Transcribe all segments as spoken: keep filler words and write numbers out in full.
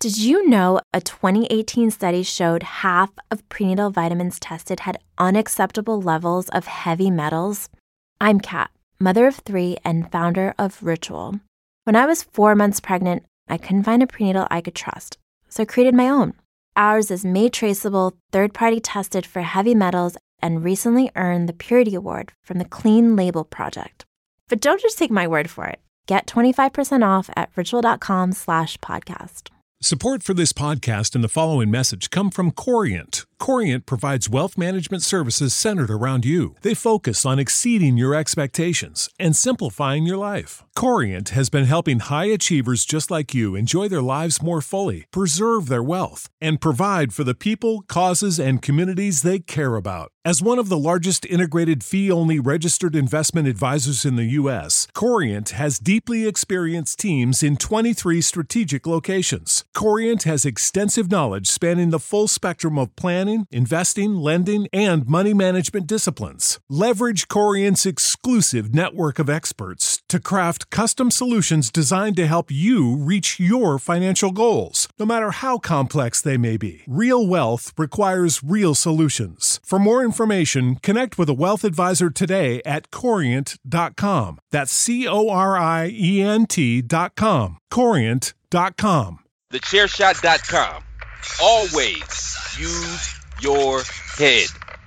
Did you know a twenty eighteen study showed half of prenatal vitamins tested had unacceptable levels of heavy metals? I'm Kat, mother of three and founder of Ritual. When I was four months pregnant, I couldn't find a prenatal I could trust, so I created my own. Ours is made traceable, third-party tested for heavy metals, and recently earned the Purity Award from the Clean Label Project. But don't just take my word for it. Get twenty-five percent off at ritual.com slash podcast. Support for this podcast and the following message come from Corient. Corient provides wealth management services centered around you. They focus on exceeding your expectations and simplifying your life. Corient has been helping high achievers just like you enjoy their lives more fully, preserve their wealth, and provide for the people, causes, and communities they care about. As one of the largest integrated fee-only registered investment advisors in the U S, Corient has deeply experienced teams in twenty-three strategic locations. Corient has extensive knowledge spanning the full spectrum of planning, investing, lending, and money management disciplines. Leverage Corient's exclusive network of experts to craft custom solutions designed to help you reach your financial goals, no matter how complex they may be. Real wealth requires real solutions. For more information, connect with a wealth advisor today at corient dot com. That's C O R I E N T dot com. corient dot com. the chair shot dot com. Always use your head.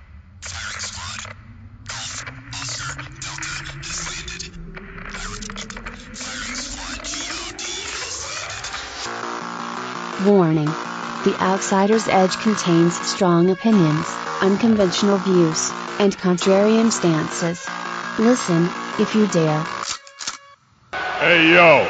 Warning. The Outsider's Edge contains strong opinions, unconventional views, and contrarian stances. Listen, if you dare. Hey, yo.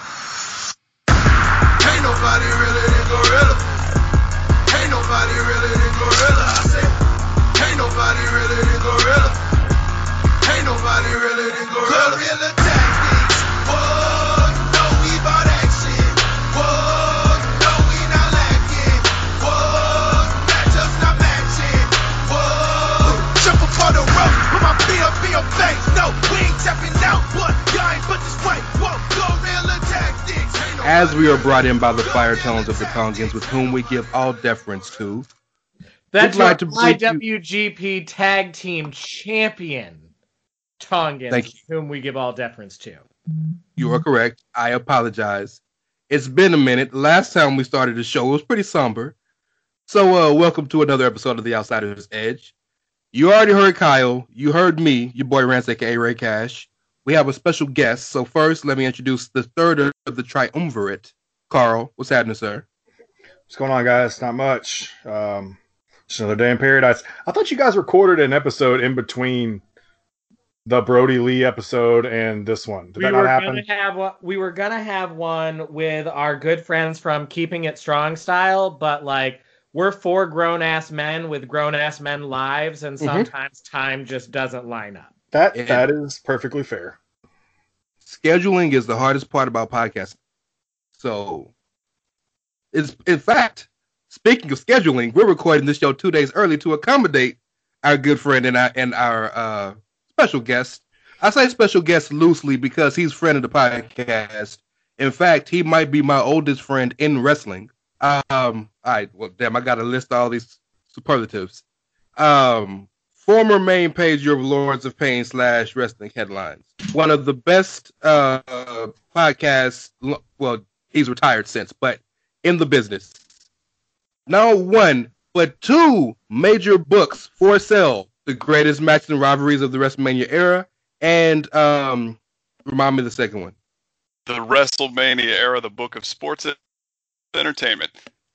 Ain't nobody really than Gorilla. Ain't nobody really than Gorilla. I said, ain't nobody really than Gorilla. Ain't nobody really than Gorilla. Gorilla tactics. Whoa, you know we bout action. Whoa, you know we not lacking. Whoa, matchups not matching. Whoa, triple for the road. Put my feet up in your face. No, we ain't tapping out. What? Y'all ain't but this way. Whoa, Gorilla tactics. As we are brought in by the fire tones of the Tongans, with whom we give all deference to. That's like your to I bring you- W G P Tag Team Champion, Tongans, Thank you. whom we give all deference to. You are correct. I apologize. It's been a minute. Last time we started the show, it was pretty somber. So, uh, welcome to another episode of The Outsider's Edge. You already heard Kyle. You heard me, your boy Rance, aka Ray Cash. We have a special guest. So first, let me introduce the third of the triumvirate. Carl, what's happening, sir? What's going on, guys? Not much. Um, just another day in paradise. I thought you guys recorded an episode in between the Brody Lee episode and this one. Did We that were not happen? gonna have one- we were gonna have one with our good friends from Keeping It Strong Style, but like we're four grown ass men with grown ass men lives, and Mhm. sometimes time just doesn't line up. That Yeah. that is perfectly fair. Scheduling is the hardest part about podcasting. So, it's in fact, speaking of scheduling, we're recording this show two days early to accommodate our good friend and our and our uh, special guest. I say special guest loosely because he's friend of the podcast. In fact, he might be my oldest friend in wrestling. Um, all right, well, damn, I got to list all these superlatives. Um, former main page of Lords of Pain slash wrestling headlines. One of the best uh, podcasts. Well, he's retired since, but in the business. Not one, but two major books for sale. The greatest matches and rivalries of the WrestleMania era. And um, remind me of the second one. The WrestleMania era, the book of sports entertainment.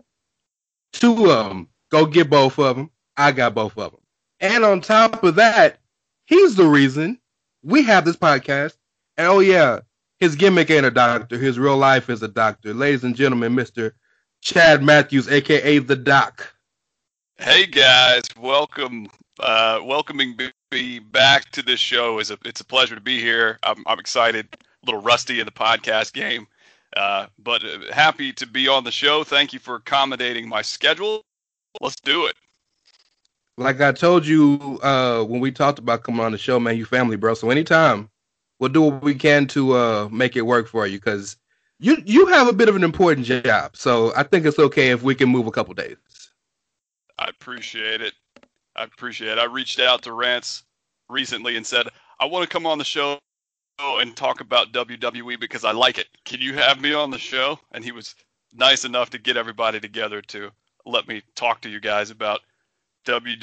Two of them. Go get both of them. I got both of them. And on top of that, he's the reason we have this podcast. And oh yeah, his gimmick ain't a doctor. His real life is a doctor. Ladies and gentlemen, Mister Chad Matthews, a k a. The Doc. Hey guys, welcome, uh, welcoming me back to this show. Is a, it's a pleasure to be here. I'm, I'm excited, a little rusty in the podcast game, uh, but uh, happy to be on the show. Thank you for accommodating my schedule. Let's do it. Like I told you uh, when we talked about coming on the show, man, you family, bro. So anytime, we'll do what we can to uh, make it work for you. Because You you have a bit of an important job, so I think it's okay if we can move a couple days. I appreciate it. I appreciate it. I reached out to Rance recently and said, I want to come on the show and talk about W W E because I like it. Can you have me on the show? And he was nice enough to get everybody together to let me talk to you guys about W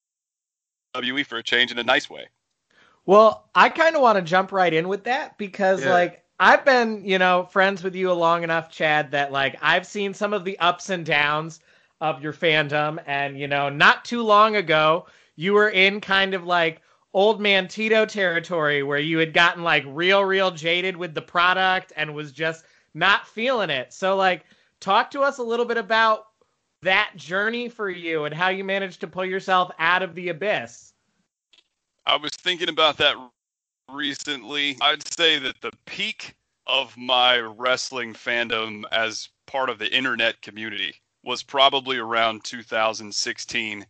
W E for a change in a nice way. Well, I kind of want to jump right in with that because, Yeah. like, I've been, you know, friends with you long enough, Chad, that, like, I've seen some of the ups and downs of your fandom. And, you know, not too long ago, you were in kind of like old man Tito territory where you had gotten, like, real, real jaded with the product and was just not feeling it. So, like, talk to us a little bit about that journey for you and how you managed to pull yourself out of the abyss. I was thinking about that recently. I'd say that the peak of my wrestling fandom as part of the internet community was probably around two thousand sixteen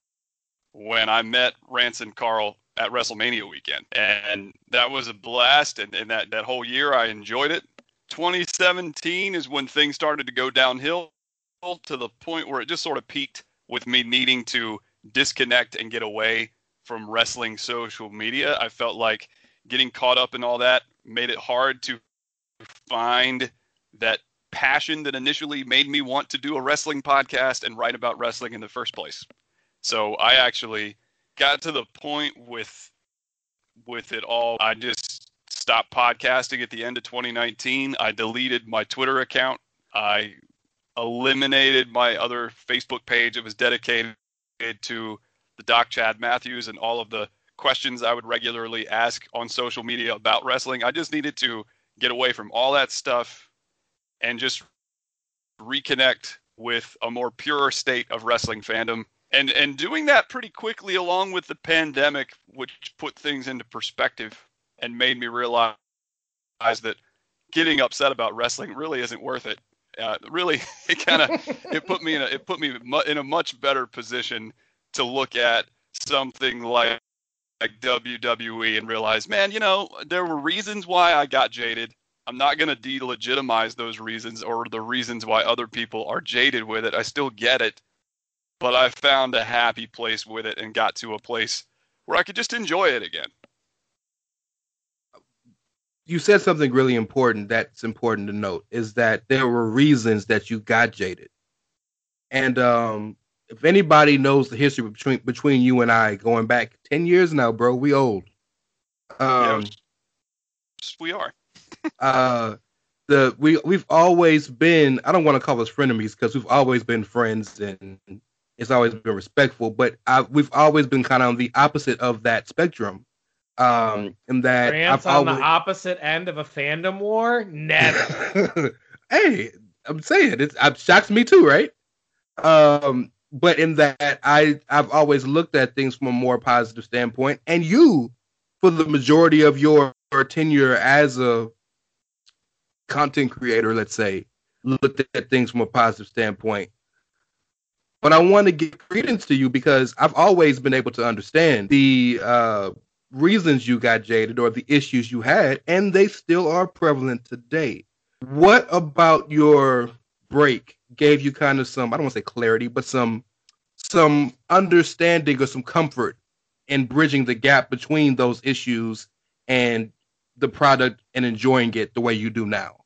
when I met Rance and Carl at WrestleMania weekend. And that was a blast. And, and that, that whole year I enjoyed it. twenty seventeen is when things started to go downhill to the point where it just sort of peaked with me needing to disconnect and get away from wrestling social media. I felt like getting caught up in all that made it hard to find that passion that initially made me want to do a wrestling podcast and write about wrestling in the first place. So I actually got to the point with with it all. I just stopped podcasting at the end of twenty nineteen. I deleted my Twitter account. I eliminated my other Facebook page that was dedicated to the Doc Chad Matthews and all of the questions I would regularly ask on social media about wrestling. I just needed to get away from all that stuff and just reconnect with a more pure state of wrestling fandom. And and doing that pretty quickly along with the pandemic, which put things into perspective and made me realize that getting upset about wrestling really isn't worth it. Uh, really, it kind of it put me in a it put me in a much better position to look at something like, like W W E and realize, man, you know, there were reasons why I got jaded. I'm not going to delegitimize those reasons or the reasons why other people are jaded with it. I still get it, but I found a happy place with it and got to a place where I could just enjoy it again. You said something really important that's important to note, is that there were reasons that you got jaded. And um, if anybody knows the history between between you and I, going back ten years now, bro, we old. Um, Yeah, we are. uh, the we we've always been. I don't want to call us frenemies because we've always been friends and it's always been respectful. But I, we've always been kind of on the opposite of that spectrum. Um, in that France I've on always, the opposite end of a fandom war? Never. Hey, I'm saying it, it shocks me too, right? Um, but in that I I've always looked at things from a more positive standpoint, and you, for the majority of your tenure as a content creator, let's say, looked at things from a positive standpoint. But I want to give credence to you because I've always been able to understand the uh, reasons you got jaded or the issues you had, and they still are prevalent today. What about your break gave you kind of some, I don't want to say clarity, but some some understanding or some comfort in bridging the gap between those issues and the product and enjoying it the way you do now?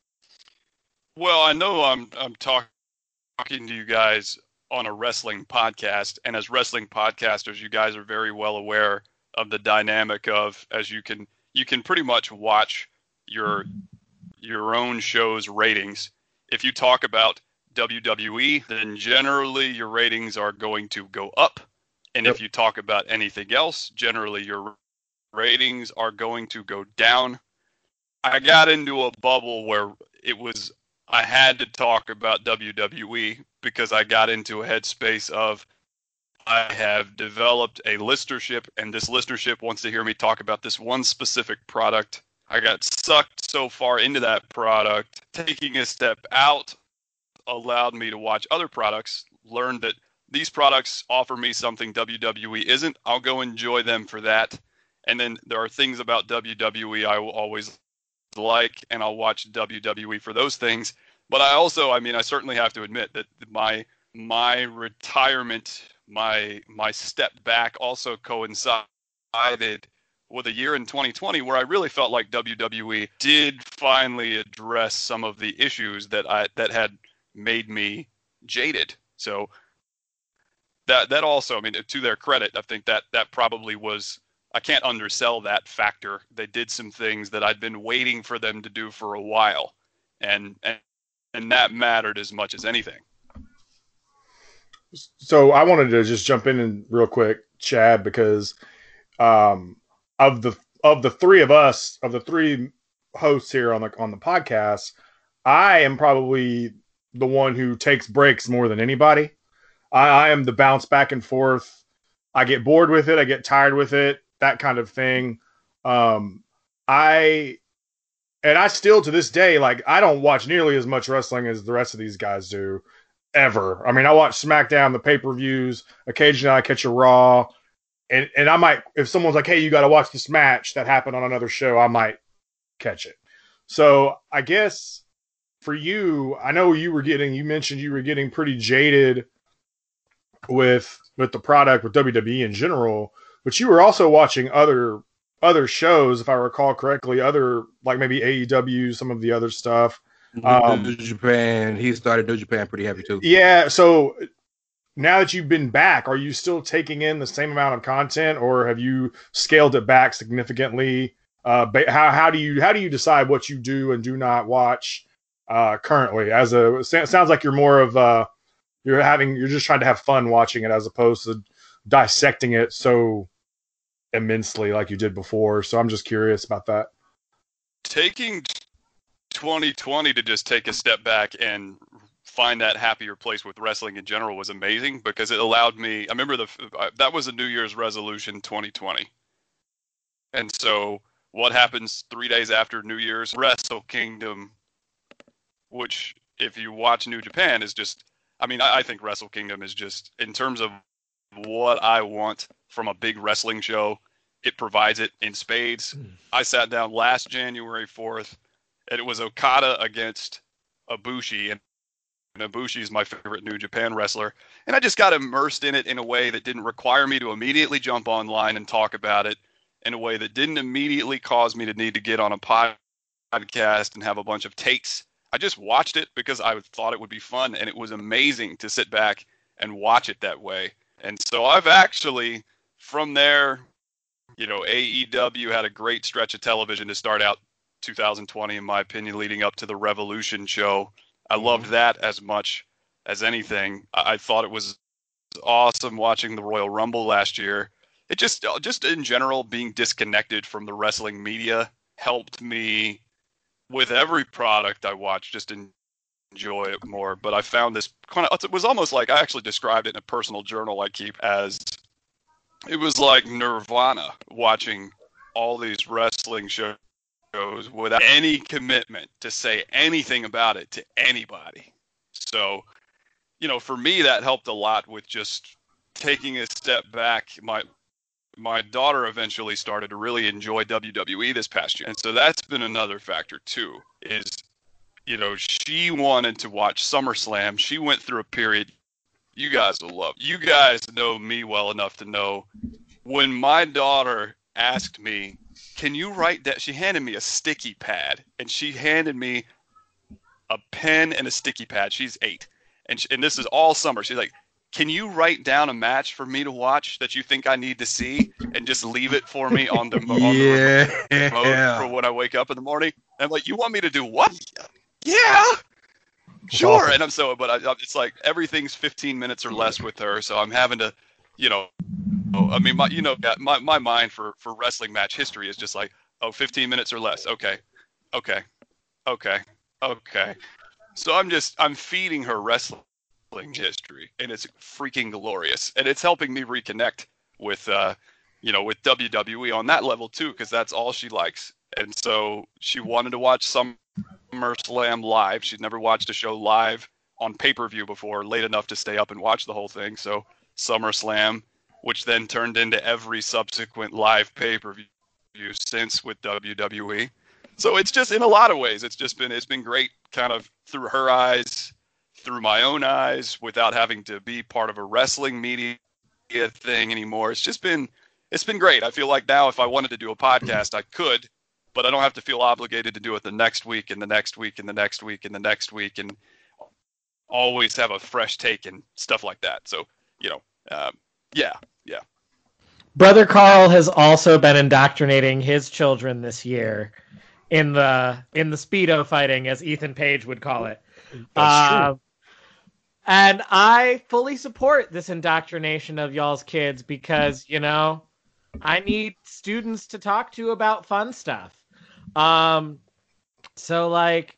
Well, I know I'm I'm talk, talking to you guys on a wrestling podcast, and as wrestling podcasters, you guys are very well aware of the dynamic of, as you can you can pretty much watch your your own show's ratings. If you talk about W W E, then generally your ratings are going to go up, and Yep. if you talk about anything else, generally your ratings are going to go down. I got into a bubble where it was I had to talk about W W E because I got into a headspace of I have developed a listenership, and this listenership wants to hear me talk about this one specific product. I got sucked so far into that product. Taking a step out allowed me to watch other products, learn that these products offer me something W W E isn't. I'll go enjoy them for that. And then there are things about W W E I will always like, and I'll watch W W E for those things. But I also, I mean, I certainly have to admit that my my retirement, my my step back also coincided with a year in twenty twenty where I really felt like W W E did finally address some of the issues that I that had made me jaded. So that that also, I mean, to their credit, I think that that probably was, I can't undersell that factor. They did some things that I'd been waiting for them to do for a while, and and, and that mattered as much as anything. So I wanted to just jump in and real quick, Chad, because um, of the of the three of us, of the three hosts here on the on the podcast, I am probably the one who takes breaks more than anybody. I, I am the bounce back and forth. I get bored with it. I get tired with it. That kind of thing. Um, I and I still to this day, like, I don't watch nearly as much wrestling as the rest of these guys do. Ever. I mean, I watch SmackDown, the pay-per-views. Occasionally I catch a Raw. And and I might, if someone's like, hey, you got to watch this match that happened on another show, I might catch it. So I guess for you, I know you were getting, you mentioned you were getting pretty jaded with with the product, with W W E in general, but you were also watching other other shows, if I recall correctly, other, like maybe A E W, some of the other stuff. Um, New Japan. He started New Japan pretty heavy too. Yeah. So now that you've been back, are you still taking in the same amount of content, or have you scaled it back significantly? Uh, how how do you how do you decide what you do and do not watch uh, currently? As a it sounds like you're more of uh you're having you're just trying to have fun watching it as opposed to dissecting it so immensely like you did before. So I'm just curious about that. Taking twenty twenty to just take a step back and find that happier place with wrestling in general was amazing, because it allowed me, I remember the that was a New Year's resolution, twenty twenty. And so what happens three days after New Year's? Wrestle Kingdom, which if you watch New Japan is just, I mean, I, I think Wrestle Kingdom is just, in terms of what I want from a big wrestling show, it provides it in spades. Mm. I sat down last January fourth, and it was Okada against Ibushi, and Ibushi is my favorite New Japan wrestler. And I just got immersed in it in a way that didn't require me to immediately jump online and talk about it, in a way that didn't immediately cause me to need to get on a podcast and have a bunch of takes. I just watched it because I thought it would be fun, and it was amazing to sit back and watch it that way. And so I've actually, from there, you know, A E W had a great stretch of television to start out two thousand twenty, in my opinion, leading up to the Revolution show. I loved that as much as anything. I, I thought it was awesome watching the Royal Rumble last year. It just, just in general, being disconnected from the wrestling media helped me with every product I watched, just enjoy it more. But I found this kind of, it was almost like, I actually described it in a personal journal I keep as, it was like nirvana watching all these wrestling shows without any commitment to say anything about it to anybody. So, you know, for me, that helped a lot with just taking a step back. My my daughter eventually started to really enjoy W W E this past year. And so that's been another factor too, is, you know, she wanted to watch SummerSlam. She went through a period you guys will love. You guys know me well enough to know when my daughter asked me, can you write that? She handed me a sticky pad, and she handed me a pen and a sticky pad. She's eight. And, she, and this is all summer. She's like, can you write down a match for me to watch that you think I need to see and just leave it for me on the, on yeah. the remote for when I wake up in the morning? And I'm like, you want me to do what? Yeah, sure. Awesome. And I'm so, but I, it's like everything's fifteen minutes or less with her. So I'm having to, you know, I mean, my, you know, my, my mind for, for wrestling match history is just like, oh, fifteen minutes or less. Okay. Okay. Okay. Okay. So I'm just, I'm feeding her wrestling history, and it's freaking glorious. And it's helping me reconnect with, uh, you know, with W W E on that level too, because that's all she likes. And so she wanted to watch SummerSlam live. She'd never watched a show live on pay-per-view before, late enough to stay up and watch the whole thing. So SummerSlam, which then turned into every subsequent live pay-per-view since with W W E. So it's just, in a lot of ways, it's just been, it's been great kind of through her eyes, through my own eyes, without having to be part of a wrestling media thing anymore. It's just been, it's been great. I feel like now if I wanted to do a podcast, I could, but I don't have to feel obligated to do it the next week and the next week and the next week and the next week and always have a fresh take and stuff like that. So, you know, um, yeah, yeah. Brother Carl has also been indoctrinating his children this year in the in the Speedo fighting, as Ethan Page would call it. That's uh, true. And I fully support this indoctrination of y'all's kids because, you know, I need students to talk to about fun stuff. Um, so like,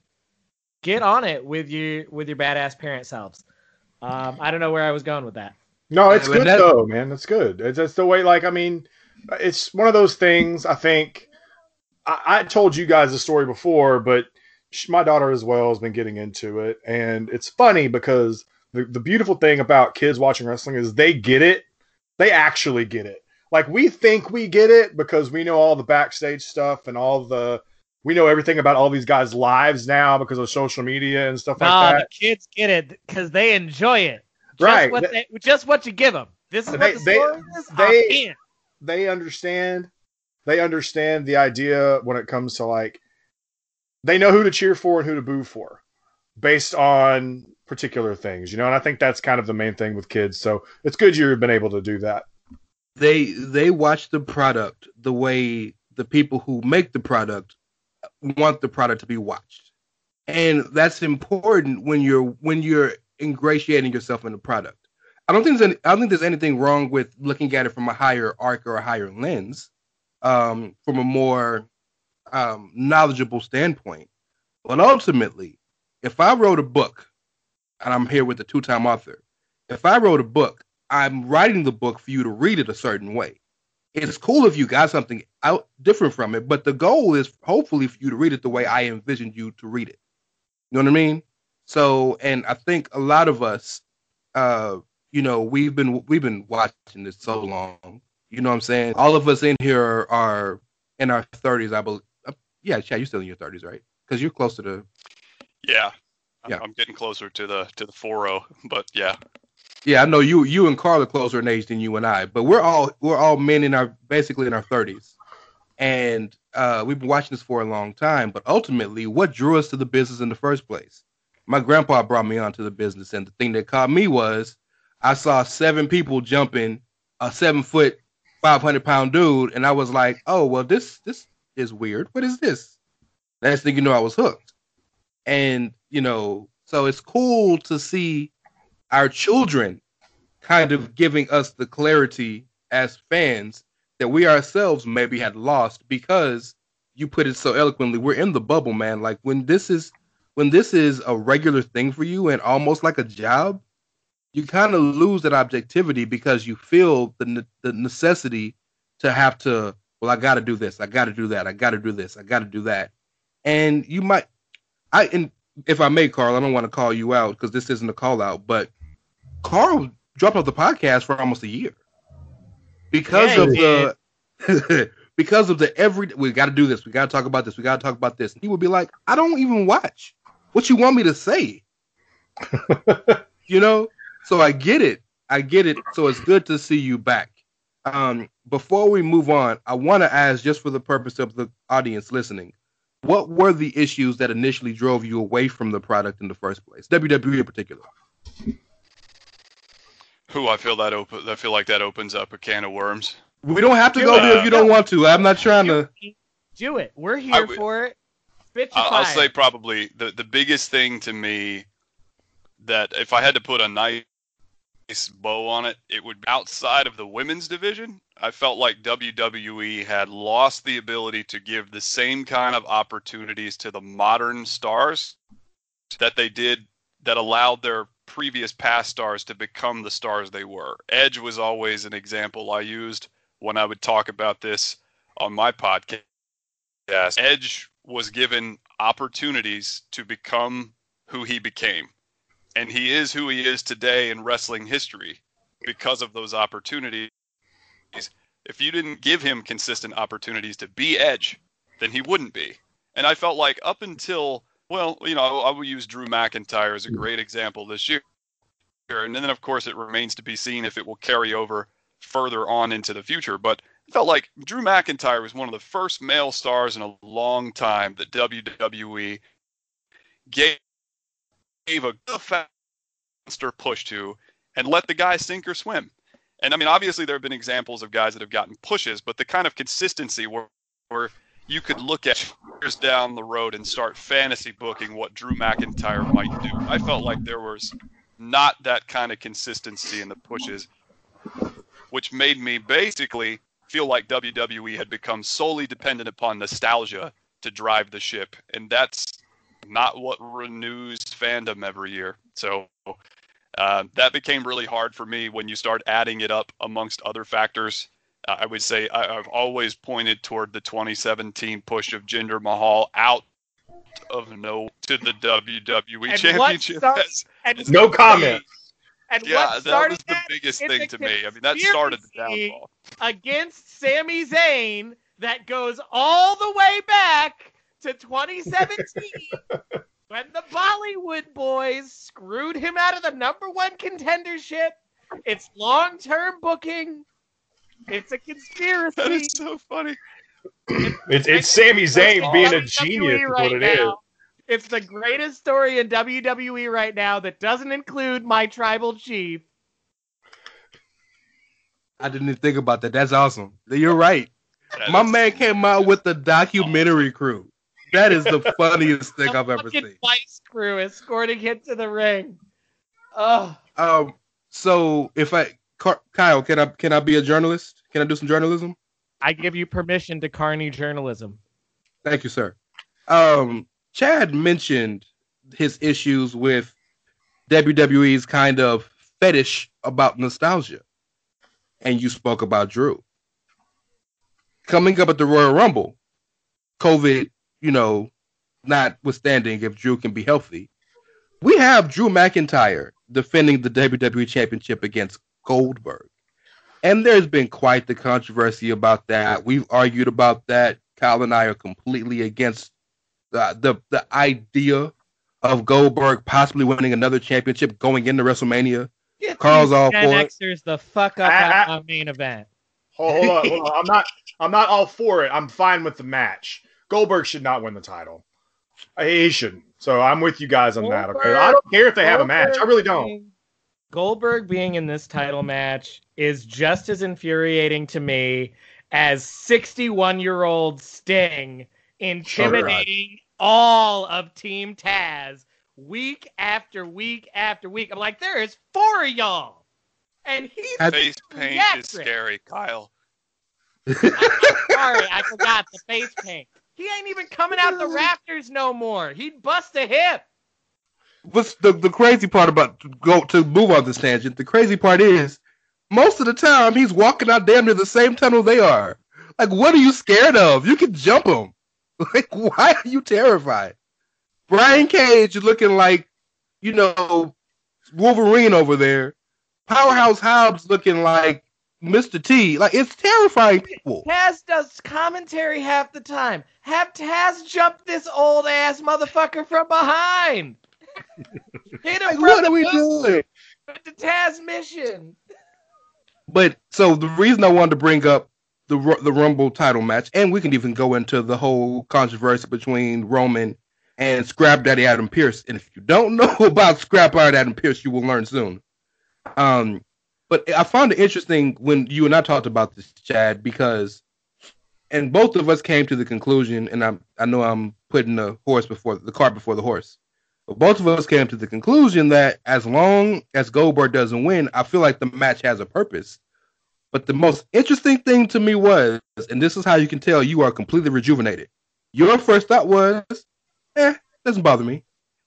get on it with your with your badass parent selves. Um, I don't know where I was going with that. No, it's Yeah, but good that- though, man. It's good. It's just the way, like, I mean, it's one of those things. I think I, I told you guys the story before, but she, my daughter as well has been getting into it, and it's funny because the the beautiful thing about kids watching wrestling is they get it. They actually get it. Like, we think we get it because we know all the backstage stuff and all the we know everything about all these guys' lives now because of social media and stuff Nah, like the that. kids get it because they enjoy it. Just Right. What they, just what you give them. This is They- what the they- story is. they- I'm in. they understand they understand the idea when it comes to, like, they know who to cheer for and who to boo for based on particular things, you know, and I think that's kind of the main thing with kids. So it's good you've been able to do that. They they watch the product the way the people who make the product want the product to be watched. And that's important when you're when you're ingratiating yourself in the product. I don't think there's any, I don't think there's anything wrong with looking at it from a higher arc or a higher lens, um, from a more um, knowledgeable standpoint. But ultimately, if I wrote a book, and I'm here with a two-time author, if I wrote a book, I'm writing the book for you to read it a certain way. It's cool if you got something out different from it, but the goal is hopefully for you to read it the way I envisioned you to read it. You know what I mean? So, and I think a lot of us, uh, you know, we've been we've been watching this so long. You know what I'm saying? All of us in here are, are in our thirties, I believe. Uh, yeah, Chad, you're still in your thirties, right? Because you're closer to. Yeah. I'm, Yeah. I'm getting closer to the to the four oh, but yeah. Yeah, I know you you and Carl are closer in age than you and I, but we're all we're all men in our basically in our thirties, and uh, we've been watching this for a long time. But ultimately, what drew us to the business in the first place? My grandpa brought me onto the business, and the thing that caught me was I saw seven people jumping a seven foot, five hundred pound dude, and I was like, oh well, this this is weird. What is this? Next thing you know, I was hooked, and you know, so it's cool to see our children kind of giving us the clarity as fans that we ourselves maybe had lost, because you put it so eloquently, we're in the bubble, man. Like when this is when this is a regular thing for you and almost like a job, you kind of lose that objectivity because you feel the ne- the necessity to have to, well, I got to do this, I got to do that, I got to do this, I got to do that. And you might I and if I may, Carl, I don't want to call you out because this isn't a call out, but Carl dropped off the podcast for almost a year because Yeah, of he the because of the every we got to do this, we got to talk about this, we got to talk about this. And he would be like, I don't even watch. What you want me to say? You know? So I get it. I get it. So it's good to see you back. Um, before we move on, I want to ask, just for the purpose of the audience listening, what were the issues that initially drove you away from the product in the first place? W W E in particular. Who I feel that open I feel like that opens up a can of worms. We don't have to Do go it. there if you don't want to. I'm not trying to. Do it. We're I here would- for it. Spit your I'll, I'll fire. say probably the, the biggest thing to me that if I had to put a nice bow on it, it would be outside of the women's division. I felt like W W E had lost the ability to give the same kind of opportunities to the modern stars that they did, that allowed their previous past stars to become the stars they were. Edge was always an example I used when I would talk about this on my podcast. Edge was given opportunities to become who he became. And he is who he is today in wrestling history because of those opportunities. If you didn't give him consistent opportunities to be Edge, then he wouldn't be. And I felt like up until, well, you know, I will use Drew McIntyre as a great example this year. And then, of course, it remains to be seen if it will carry over further on into the future. But I felt like Drew McIntyre was one of the first male stars in a long time that W W E gave, gave a faster push to and let the guy sink or swim. And, I mean, obviously there have been examples of guys that have gotten pushes, but the kind of consistency where, where you could look at years down the road and start fantasy booking what Drew McIntyre might do. I felt like there was not that kind of consistency in the pushes, which made me basically feel like W W E had become solely dependent upon nostalgia to drive the ship. And that's not what renews fandom every year. So uh, that became really hard for me when you start adding it up amongst other factors. Uh, I would say I, I've always pointed toward the twenty seventeen push of Jinder Mahal out of no to the W W E And Championship. what As- start- and as No the comment. And Yeah, what that started was the that biggest is thing a to me. I mean, that started the conspiracy downfall. Against Sami Zayn that goes all the way back to twenty seventeen when the Bollywood boys screwed him out of the number one contendership. It's long-term booking. It's a conspiracy. That is so funny. It's it's Sami Zayn in being a W W E genius is right what it is. now. It's the greatest story in W W E right now that doesn't include my tribal chief. I didn't even think about that. That's awesome. You're right. That My is- man came out with the documentary crew. That is the funniest thing The I've ever fucking seen. Vice crew escorting him to the ring. Oh, Um, so if I, Car- Kyle, can I can I be a journalist? Can I do some journalism? I give you permission to carny journalism. Thank you, sir. Um, Chad mentioned his issues with W W E's kind of fetish about nostalgia, and you spoke about Drew. Coming up at the Royal Rumble, COVID, you know, notwithstanding, if Drew can be healthy, we have Drew McIntyre defending the W W E Championship against Goldberg. And there's been quite the controversy about that. We've argued about that. Kyle and I are completely against the the, the idea of Goldberg possibly winning another championship going into WrestleMania. Get Carl's these all Gen for it. Xers the fuck up I- at I- our main event. Hold, hold on, hold on. I'm not. I'm not all for it. I'm fine with the match. Goldberg should not win the title. He shouldn't. So I'm with you guys on that. Okay. Goldberg- I don't care if they have a match. I Goldberg really don't. being- Goldberg being in this title match is just as infuriating to me as sixty-one-year-old Sting intimidating all of Team Taz week after week after week. I'm like, there is four of y'all, and he's Has- Face paint Yes, is Rick. scary, Kyle. sorry, I forgot the face paint. He ain't even coming out the rafters no more. He'd bust a hip. What's the, the crazy part about to go to move on this tangent? The crazy part is most of the time he's walking out damn near the same tunnel they are. Like, what are you scared of? You can jump him. Like, why are you terrified? Brian Cage is looking like, you know, Wolverine over there. Powerhouse Hobbs looking like Mister T. Like, it's terrifying people. Taz does commentary half the time. Have Taz jump this old ass motherfucker from behind. Hit him Like, from what the are we boot doing? with the Taz mission. But so the reason I wanted to bring up the Ru- the Rumble title match, and we can even go into the whole controversy between Roman and Scrap Daddy Adam Pearce. And if you don't know about Scrap Iron Adam Pearce, you will learn soon. Um, but I found it interesting when you and I talked about this, Chad, because, and both of us came to the conclusion, and I I know I'm putting the horse before the cart before the horse. But both of us came to the conclusion that as long as Goldberg doesn't win, I feel like the match has a purpose. But the most interesting thing to me was, and this is how you can tell you are completely rejuvenated. Your first thought was, eh, doesn't bother me.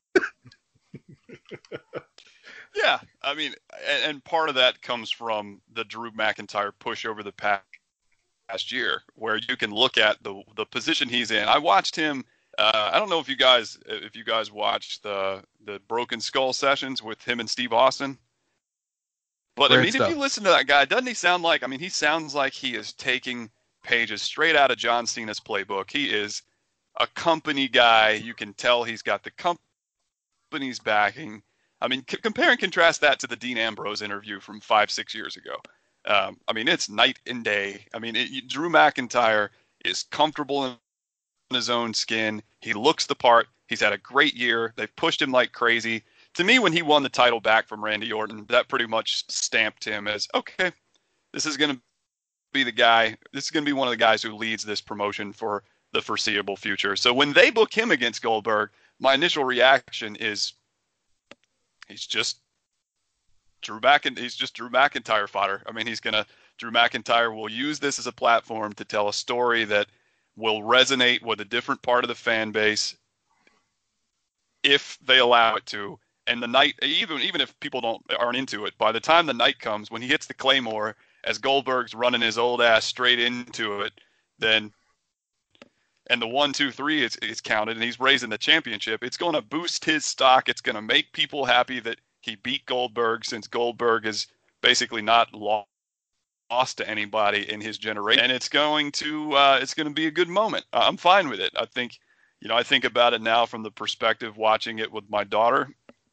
Yeah, I mean, and, and part of that comes from the Drew McIntyre push over the past, past year, where you can look at the the position he's in. I watched him. Uh, I don't know if you guys if you guys watched the the Broken Skull sessions with him and Steve Austin. But I Great mean, stuff. if you listen to that guy, doesn't he sound like? I mean, he sounds like he is taking pages straight out of John Cena's playbook. He is a company guy. You can tell he's got the company's backing. I mean, c- compare and contrast that to the Dean Ambrose interview from five, six years ago. Um, I mean, it's night and day. I mean, it, Drew McIntyre is comfortable in his own skin. He looks the part. He's had a great year. They've pushed him like crazy. To me, when he won the title back from Randy Orton, that pretty much stamped him as, okay, this is going to be the guy. This is going to be one of the guys who leads this promotion for the foreseeable future. So when they book him against Goldberg, my initial reaction is he's just Drew McIntyre. He's just Drew McIntyre fodder. I mean, he's going to, Drew McIntyre will use this as a platform to tell a story that will resonate with a different part of the fan base if they allow it to. And the night, even even if people don't aren't into it, by the time the night comes, when he hits the Claymore, as Goldberg's running his old ass straight into it, then and the one, two, three is, is counted, and he's raising the championship, it's going to boost his stock. It's going to make people happy that he beat Goldberg, since Goldberg is basically not lost. lost to anybody in his generation, and it's going to uh, it's going to be a good moment. I'm fine with it. I think, you know, I think about it now from the perspective watching it with my daughter.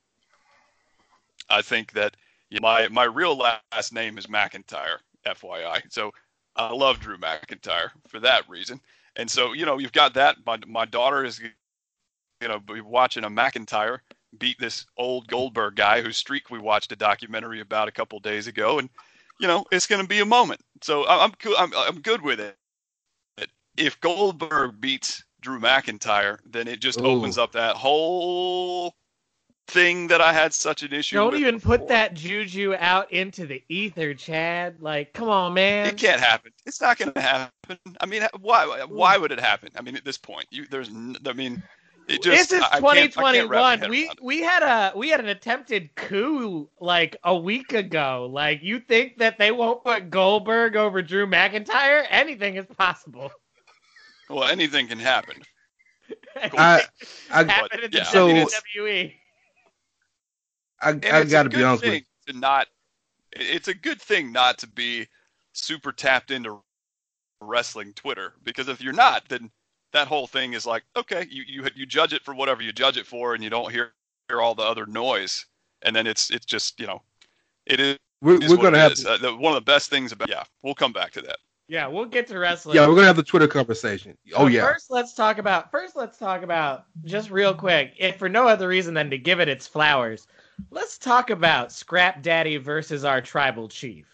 I think that my my real last name is McIntyre, F Y I. So I love Drew McIntyre for that reason. And so, you know, you've got that. My my daughter is, you know, watching a McIntyre beat this old Goldberg guy whose streak we watched a documentary about a couple days ago, and you know, it's going to be a moment. So I'm I'm I'm good with it. If Goldberg beats Drew McIntyre, then it just Ooh. opens up that whole thing that I had such an issue Don't with. Don't even before. put that juju out into the ether, Chad. Like, come on, man. It can't happen. It's not going to happen. I mean, why? Why would it happen? I mean, at this point, you there's. I mean. It just, this is I, twenty I twenty-one. We we had a we had an attempted coup like a week ago. Like, you think that they won't put Goldberg over Drew McIntyre? Anything is possible. Well, anything can happen. I, I, happen in the yeah, so, W W E. I, I got to be honest with you. To not, it's a good thing not to be super tapped into wrestling Twitter, because if you're not, then that whole thing is like, okay, you, you you judge it for whatever you judge it for, and you don't hear, hear all the other noise, and then it's it's just, you know, it is. We're, is we're gonna have uh, the, one of the best things about. Yeah, we'll come back to that. Yeah, we'll get to wrestling. Yeah, we're gonna have the Twitter conversation. Oh but yeah. First, let's talk about. First, let's talk about just real quick, if for no other reason than to give it its flowers. Let's talk about Scrap Daddy versus our tribal chief.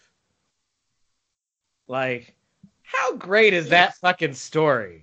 Like, how great is that fucking story?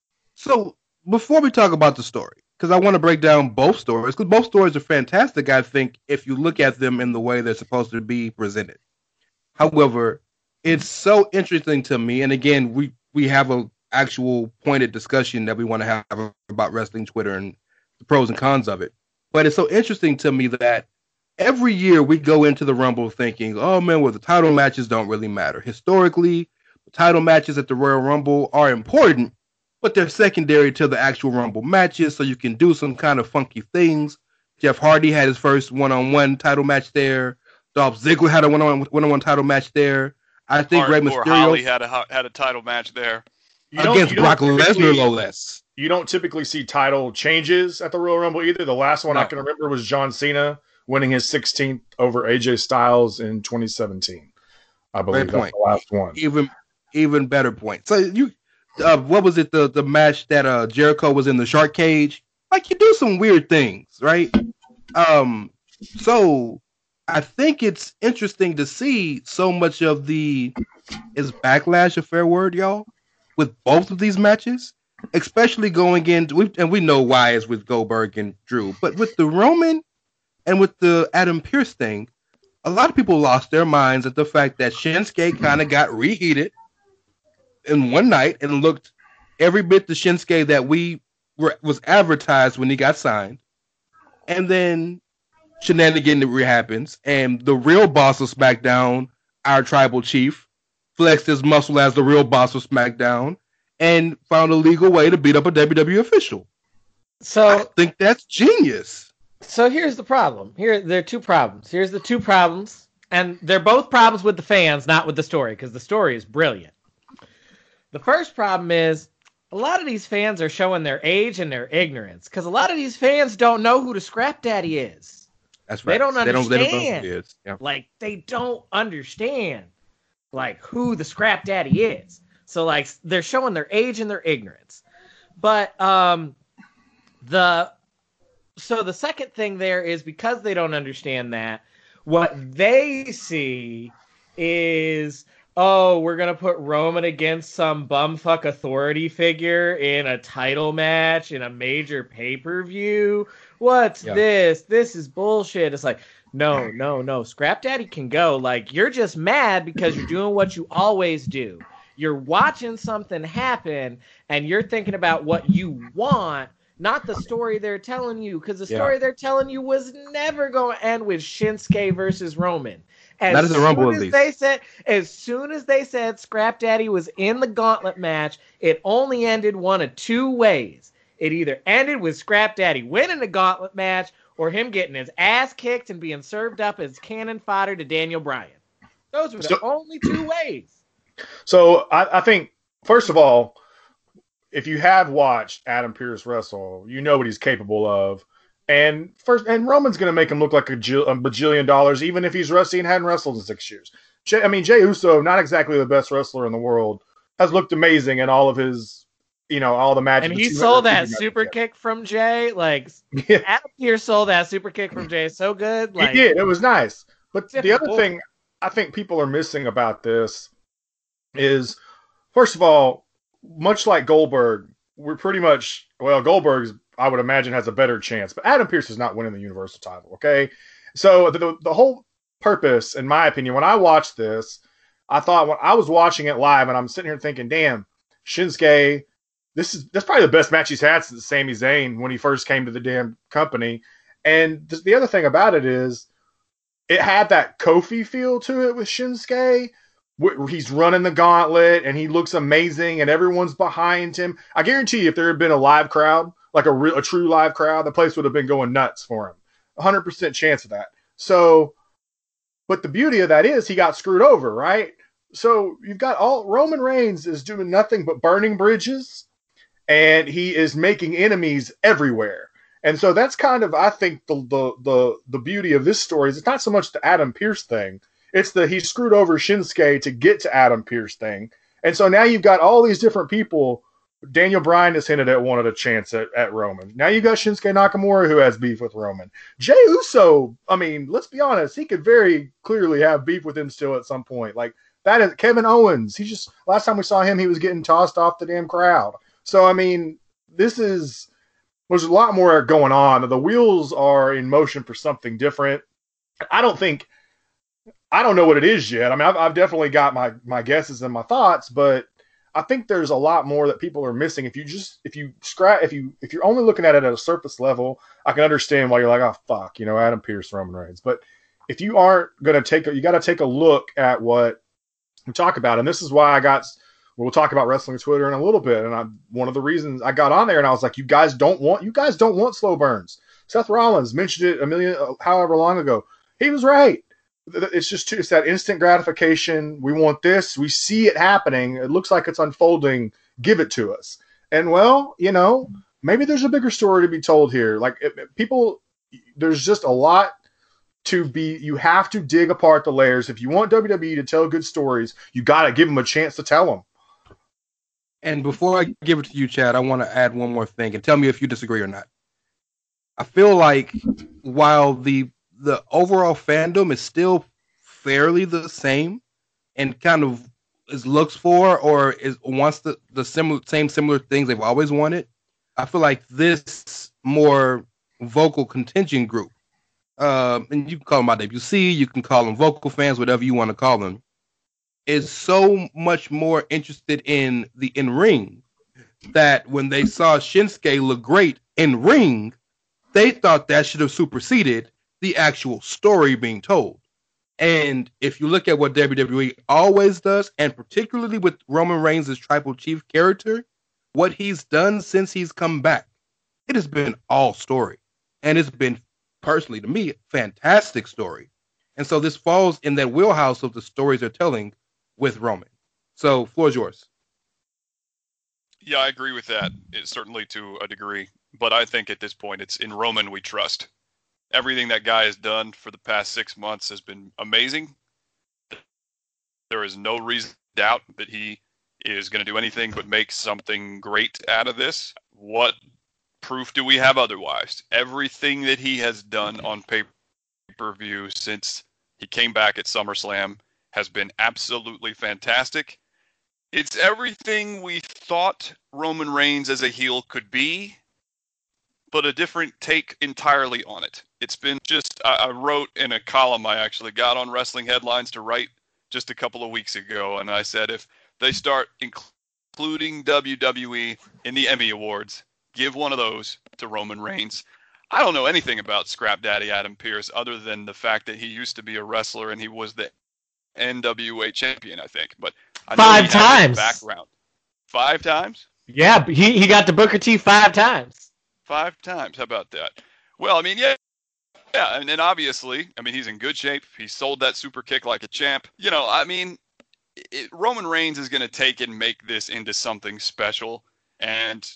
So before we talk about the story, because I want to break down both stories, because both stories are fantastic, I think, if you look at them in the way they're supposed to be presented. However, it's so interesting to me, and again, we, we have an actual pointed discussion that we want to have about wrestling Twitter and the pros and cons of it. But it's so interesting to me that every year we go into the Rumble thinking, oh man, well, the title matches don't really matter. Historically, the title matches at the Royal Rumble are important, but they're secondary to the actual Rumble matches, so you can do some kind of funky things. Jeff Hardy had his first one-on-one title match there. Dolph Ziggler had a one-on-one one-on-one title match there. I think Hardcore Rey Mysterio Holly had a had a title match there You don't- against you don't Brock typically- Lesnar, no less. You don't typically see title changes at the Royal Rumble either. The last one No. I can remember was John Cena winning his sixteenth over A J Styles in twenty seventeen. I believe Great that's point. the last one. Even even better point. So you, uh, what was it? The the match that uh, Jericho was in the shark cage. Like, you do some weird things, right? Um. So I think it's interesting to see so much of the is backlash a fair word, y'all, with both of these matches, especially going into we and we know why it's with Goldberg and Drew, but with the Roman and with the Adam Pearce thing, a lot of people lost their minds at the fact that Shinsuke kind of got reheated in one night and looked every bit the Shinsuke that we were was advertised when he got signed, and then shenanigan happens, and the real boss of SmackDown, our tribal chief, flexed his muscle as the real boss of SmackDown and found a legal way to beat up a W W E official. So I think that's genius. So here's the problem. Here, there are two problems. Here's the two problems, and they're both problems with the fans, not with the story, because the story is brilliant. The first problem is a lot of these fans are showing their age and their ignorance because a lot of these fans don't know who the Scrap Daddy is. That's right. They don't They understand. don't, they don't know who he is. Yeah. Like, they don't understand, like, who the Scrap Daddy is. So, like, they're showing their age and their ignorance. But, um, the, so the second thing there is because they don't understand that, what they see is, oh, we're going to put Roman against some bumfuck authority figure in a title match in a major pay-per-view. What's Yeah. this? This is bullshit. It's like, no, no, no. Scrap Daddy can go. Like, you're just mad because you're doing what you always do. You're watching something happen, and you're thinking about what you want, not the story they're telling you, because the story Yeah. they're telling you was never going to end with Shinsuke versus Roman. As That is a Rumble, soon at as least. They said, as soon as they said Scrap Daddy was in the gauntlet match, it only ended one of two ways. It either ended with Scrap Daddy winning the gauntlet match or him getting his ass kicked and being served up as cannon fodder to Daniel Bryan. Those were the So- only two ways. So I, I think, first of all, if you have watched Adam Pearce wrestle, you know what he's capable of. And first, and Roman's going to make him look like a, jil- a bajillion dollars, even if he's rusty and hadn't wrestled in six years. Jay, I mean, Jey Uso, not exactly the best wrestler in the world, has looked amazing in all of his, you know, all the matches. And the he two sold hundred that matches. super kick from Jay. Like, Yeah. Adam Pearce sold that super kick from Jay so good. Like, He did. It was nice. But the Different other boy. thing I think people are missing about this is, first of all, much like Goldberg, we're pretty much, well, Goldberg's, I would imagine, has a better chance. But Adam Pearce is not winning the Universal title, okay? So the, the whole purpose, in my opinion, when I watched this, I thought when I was watching it live and I'm sitting here thinking, damn, Shinsuke, this is that's probably the best match he's had since Sami Zayn when he first came to the damn company. And th- the other thing about it is, it had that Kofi feel to it with Shinsuke. Where he's running the gauntlet and he looks amazing and everyone's behind him. I guarantee you, if there had been a live crowd, like a real, a true live crowd, the place would have been going nuts for him. one hundred percent chance of that. So, but the beauty of that is he got screwed over, right? So you've got all Roman Reigns is doing nothing but burning bridges, and he is making enemies everywhere. And so that's kind of, I think, the the the, the beauty of this story is it's not so much the Adam Pearce thing. It's the he screwed over Shinsuke to get to Adam Pearce thing. And so now you've got all these different people. Daniel Bryan has hinted at wanted a chance at, at Roman. Now you got Shinsuke Nakamura who has beef with Roman. Jey Uso, I mean, let's be honest, he could very clearly have beef with him still at some point. Like that is Kevin Owens. He just, last time we saw him, he was getting tossed off the damn crowd. So, I mean, this is, there's a lot more going on. The wheels are in motion for something different. I don't think, I don't know what it is yet. I mean, I've, I've definitely got my, my guesses and my thoughts, but I think there's a lot more that people are missing. If you just, if you scratch, if you, if you're only looking at it at a surface level, I can understand why you're like, oh, fuck, you know, Adam Pearce, Roman Reigns. But if you aren't going to take, a, you got to take a look at what we talk about. And this is why I got, we'll talk about wrestling Twitter in a little bit. And I, one of the reasons I got on there and I was like, you guys don't want, you guys don't want slow burns. Seth Rollins mentioned it a million, however long ago. He was right. It's just it's that instant gratification. We want this. We see it happening. It looks like it's unfolding. Give it to us. And well, you know, maybe there's a bigger story to be told here. Like it, people, there's just a lot to be. You have to dig apart the layers. If you want W W E to tell good stories, you got to give them a chance to tell them. And before I give it to you, Chad, I want to add one more thing and tell me if you disagree or not. I feel like while the the overall fandom is still fairly the same and kind of is looks for or is wants the, the similar same similar things they've always wanted, I feel like this more vocal contingent group, uh, and you can call them I W C, you can call them vocal fans, whatever you want to call them, is so much more interested in the in-ring that when they saw Shinsuke look great in-ring, they thought that should have superseded the actual story being told. And if you look at what W W E always does, and particularly with Roman Reigns' tribal chief character, what he's done since he's come back, it has been all story. And it's been, personally to me, a fantastic story. And so this falls in that wheelhouse of the stories they're telling with Roman. So, floor is yours. Yeah, I agree with that. It's certainly to a degree, but I think at this point it's in Roman we trust. Everything that guy has done for the past six months has been amazing. There is no reason to doubt that he is going to do anything but make something great out of this. What proof do we have otherwise? Everything that he has done on pay-per-view since he came back at SummerSlam has been absolutely fantastic. It's everything we thought Roman Reigns as a heel could be, but a different take entirely on it. It's been just, I, I wrote in a column I actually got on Wrestling Headlines to write just a couple of weeks ago, and I said if they start including W W E in the Emmy Awards, give one of those to Roman Reigns. I don't know anything about Scrap Daddy Adam Pearce other than the fact that he used to be a wrestler and he was the N W A champion, I think. But I know Five he had times. a background. Five times? Yeah, he, he got to Booker T five times. Five times. How about that? Well, I mean, yeah. Yeah, and then obviously, I mean, he's in good shape. He sold that super kick like a champ. You know, I mean, it, Roman Reigns is going to take and make this into something special. And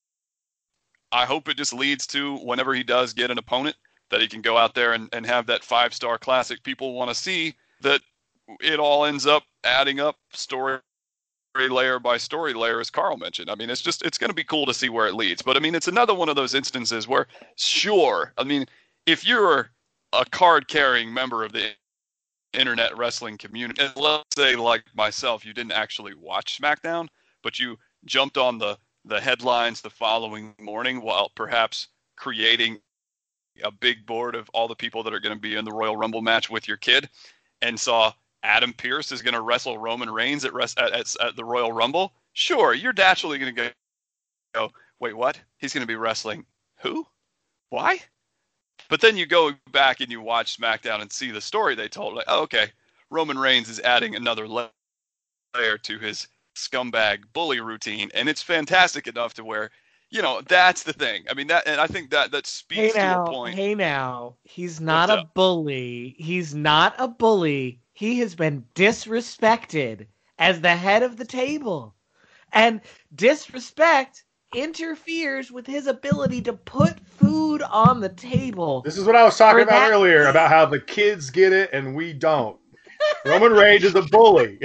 I hope it just leads to whenever he does get an opponent that he can go out there and, and have that five-star classic people want to see, that it all ends up adding up story layer by story layer, as Carl mentioned. I mean, it's just, it's going to be cool to see where it leads. But I mean, it's another one of those instances where, sure, I mean, if you're a card-carrying member of the internet wrestling community, and let's say like myself, you didn't actually watch SmackDown, but you jumped on the, the headlines the following morning while perhaps creating a big board of all the people that are going to be in the Royal Rumble match with your kid, and saw Adam Pearce is going to wrestle Roman Reigns at, rest, at, at, at the Royal Rumble, sure, you're naturally going to go, wait, what? He's going to be wrestling who? Why? But then you go back and you watch SmackDown and see the story they told. Like, oh, okay, Roman Reigns is adding another layer to his scumbag bully routine, and it's fantastic enough to where, you know, that's the thing. I mean, that, and I think that that speaks hey now, to a point. Hey now, he's not What's a up? bully. He's not a bully. He has been disrespected as the head of the table, and disrespect interferes with his ability to put food on the table. This is what I was talking For about that- earlier about how the kids get it and we don't. Roman Reigns is a bully.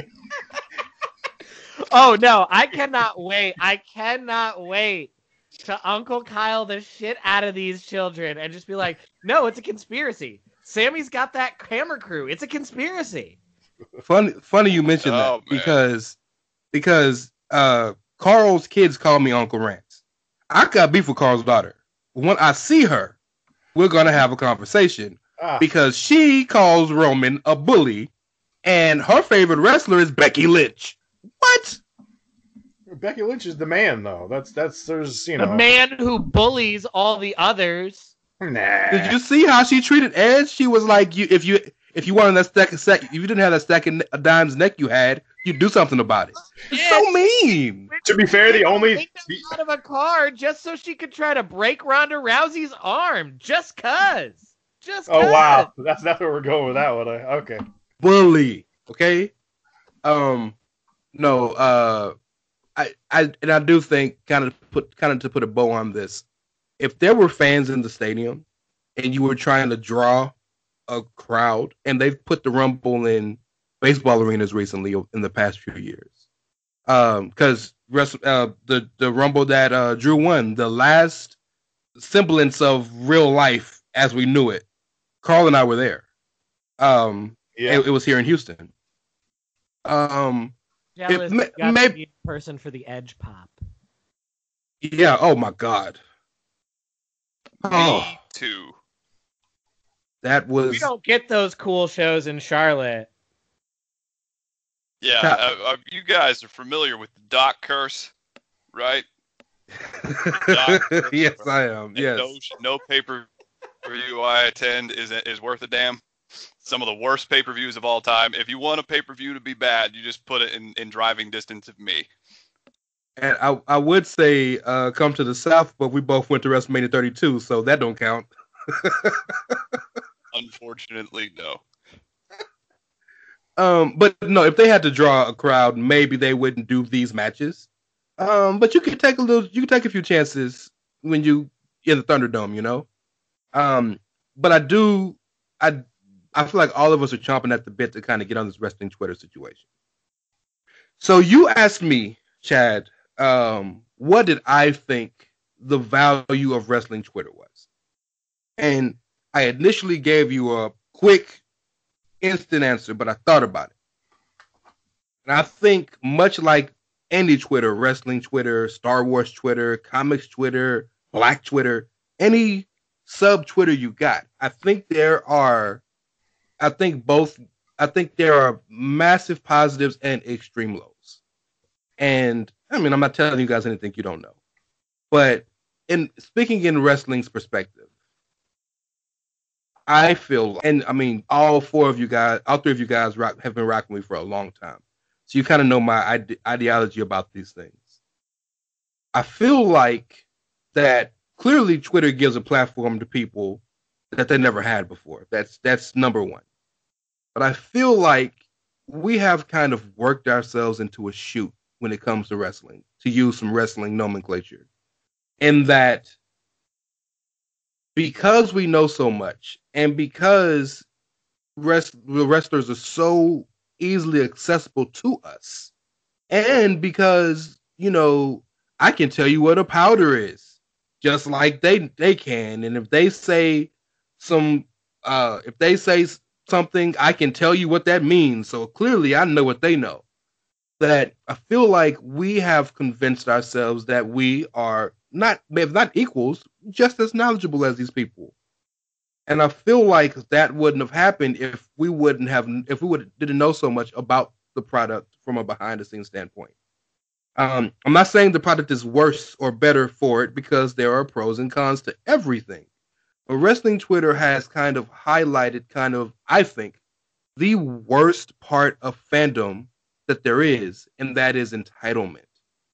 Oh no, I cannot wait. I cannot wait to Uncle Kyle the shit out of these children and just be like, no, it's a conspiracy. Sammy's got that camera crew. It's a conspiracy. Funny, funny you mentioned Oh, that man. because because uh, Carl's kids call me Uncle Rance. I got beef with Carl's daughter. When I see her, we're gonna have a conversation Ah, because she calls Roman a bully, and her favorite wrestler is Becky Lynch. What? Becky Lynch is the man, though. That's that's there's you know. The man who bullies all the others. Nah. Did you see how she treated Edge? She was like, "You, if you, if you wanted that second, second, if you didn't have that second dime's neck you had, you'd do something about it." It's Yeah. so mean. To be fair, the only Take them out of a car just so she could try to break Ronda Rousey's arm, just cause. Just cause. oh wow, that's that's where we're going with that one. Uh, Okay. Bully. Okay. Um. No. Uh. I. I. And I do think kind of put kind of to put a bow on this. If there were fans in the stadium, and you were trying to draw a crowd, and they've put the Rumble in baseball arenas recently in the past few years, um, because uh, the the Rumble that uh, Drew won, the last semblance of real life as we knew it, Carl and I were there. Um, Yeah. it, it was here in Houston. Um, Jealous It may- you got may- to be a person for the Edge pop. yeah. Oh my God. Oh, Me too. that was. We don't get those cool shows in Charlotte. Yeah, Now- uh, uh, you guys are familiar with the Doc curse, right? Yes, I am. And Yes. No, no pay-per-view I attend is is worth a damn. Some of the worst pay-per-views of all time. If you want a pay-per-view to be bad, you just put it in, in driving distance of me. And I, I would say uh, come to the South, but we both went to WrestleMania thirty-two, so that don't count. Unfortunately, no. Um, but no, if they had to draw a crowd, maybe they wouldn't do these matches. Um, but you can take a little, you can take a few chances when you in the Thunderdome, you know. Um, but I do, I, I feel like all of us are chomping at the bit to kind of get on this wrestling Twitter situation. So you asked me, Chad, um, what did I think the value of wrestling Twitter was? And I initially gave you a quick, instant answer, but I thought about it. And I think much like any Twitter, wrestling Twitter, Star Wars Twitter, comics Twitter, Black Twitter, any sub Twitter you got, I think there are, I think both, I think there are massive positives and extreme lows. And I mean, I'm not telling you guys anything you don't know, but in speaking in wrestling's perspective, I feel, and I mean, all four of you guys, all three of you guys rock, have been rocking me for a long time. So you kind of know my ide- ideology about these things. I feel like that clearly Twitter gives a platform to people that they never had before. That's that's number one. But I feel like we have kind of worked ourselves into a chute when it comes to wrestling, to use some wrestling nomenclature. In that, because we know so much, and because rest, the wrestlers are so easily accessible to us, and because, you know, I can tell you what a powder is, just like they they can, and if they say some, uh, if they say something, I can tell you what that means. So clearly, I know what they know. That I feel like we have convinced ourselves that we are not, maybe not equals, just as knowledgeable as these people. And I feel like that wouldn't have happened if we wouldn't have, if we would didn't know so much about the product from a behind the scenes standpoint. Um, I'm not saying the product is worse or better for it, because there are pros and cons to everything. But wrestling Twitter has kind of highlighted kind of, I think, the worst part of fandom that there is, and that is entitlement.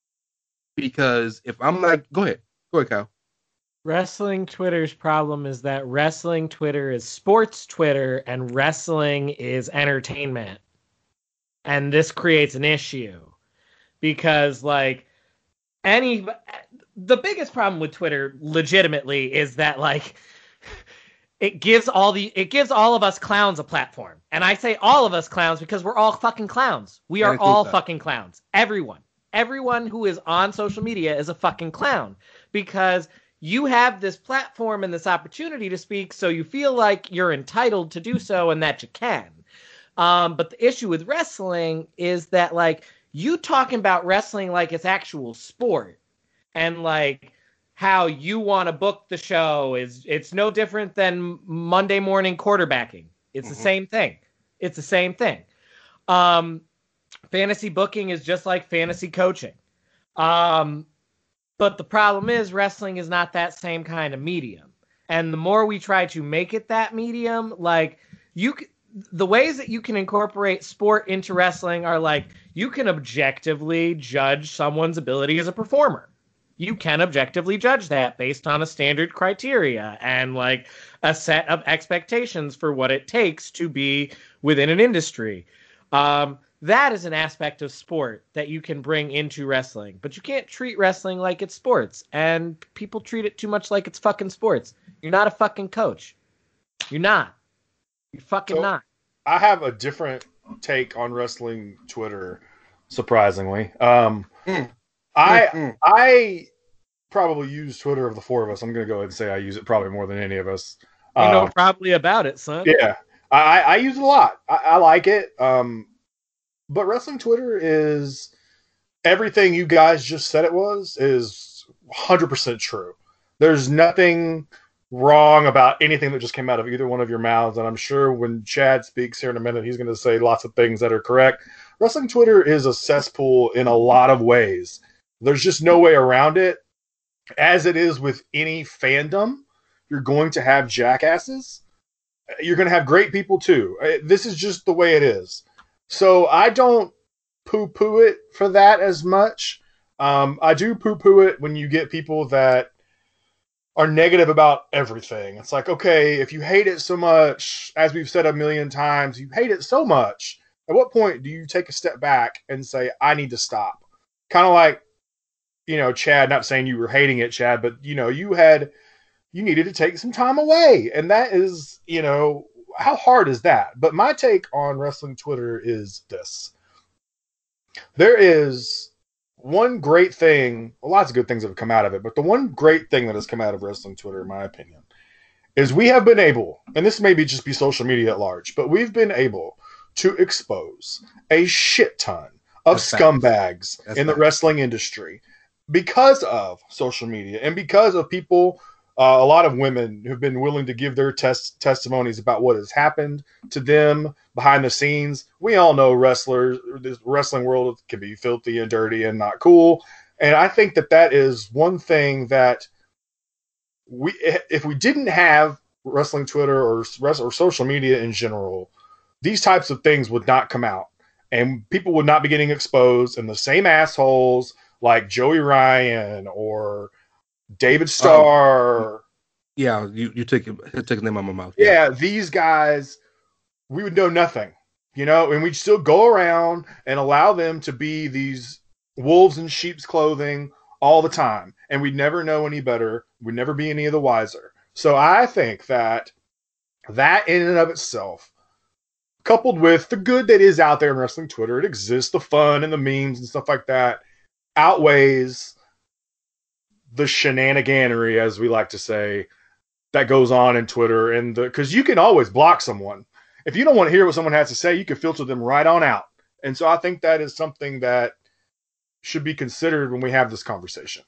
Because if I'm not, go ahead, go ahead, Kyle. Wrestling Twitter's problem is that wrestling Twitter is sports Twitter and wrestling is entertainment. And this creates an issue because, like, any, the biggest problem with Twitter legitimately is that, like, it gives all the, it gives all of us clowns a platform. And I say all of us clowns because we're all fucking clowns. We are all fucking clowns. Everyone, everyone who is on social media is a fucking clown, because you have this platform and this opportunity to speak, so you feel like you're entitled to do so and that you can. Um, but the issue with wrestling is that, like, you talking about wrestling like it's actual sport, and like how you want to book the show is, it's no different than Monday morning quarterbacking. It's mm-hmm. the same thing. It's the same thing. Um, fantasy booking is just like fantasy coaching. Um, But the problem is wrestling is not that same kind of medium. And the more we try to make it that medium, like, you, the ways that you can incorporate sport into wrestling are like, you can objectively judge someone's ability as a performer. You can objectively judge that based on a standard criteria and like a set of expectations for what it takes to be within an industry. Um, That is an aspect of sport that you can bring into wrestling, but you can't treat wrestling like it's sports, and people treat it too much like it's fucking sports. You're not a fucking coach. You're not. You're fucking so, not. I have a different take on wrestling Twitter, surprisingly. Um, mm. I mm-hmm. I probably use Twitter of the four of us. I'm going to go ahead and say I use it probably more than any of us. You know um, probably about it, son. Yeah, I, I use it a lot. I, I like it. Um, But wrestling Twitter is everything you guys just said it was, is one hundred percent true. There's nothing wrong about anything that just came out of either one of your mouths, and I'm sure when Chad speaks here in a minute, he's going to say lots of things that are correct. Wrestling Twitter is a cesspool in a lot of ways. There's just no way around it. As it is with any fandom, you're going to have jackasses. You're going to have great people too. This is just the way it is. So I don't poo-poo it for that as much. Um, I do poo-poo it when you get people that are negative about everything. It's like, okay, if you hate it so much, as we've said a million times, you hate it so much, at what point do you take a step back and say, I need to stop? Kind of like you know, Chad, not saying you were hating it, Chad, but, you know, you had, you needed to take some time away. And that is, you know, how hard is that? But my take on wrestling Twitter is this. There is one great thing, well, lots of good things have come out of it, but the one great thing that has come out of wrestling Twitter, in my opinion, is we have been able, and this may be just be social media at large, but we've been able to expose a shit ton of That's scumbags That's in the facts. wrestling industry because of social media and because of people, uh, a lot of women who've been willing to give their test testimonies about what has happened to them behind the scenes. We all know wrestlers, this wrestling world can be filthy and dirty and not cool. And I think that that is one thing that we, if we didn't have wrestling Twitter or, or social media in general, these types of things would not come out. And people would not be getting exposed, and the same assholes like Joey Ryan or David Starr. Um, yeah, you, you took, you took the name out of my mouth. Yeah. Yeah. These guys, we would know nothing, you know, and we'd still go around and allow them to be these wolves in sheep's clothing all the time. And we'd never know any better. We'd never be any of the wiser. So I think that that in and of itself, coupled with the good that is out there in wrestling Twitter, it exists, the fun and the memes and stuff like that, outweighs the shenaniganery, as we like to say, that goes on in Twitter. And because you can always block someone. If you don't want to hear what someone has to say, you can filter them right on out. And so I think that is something that should be considered when we have this conversation.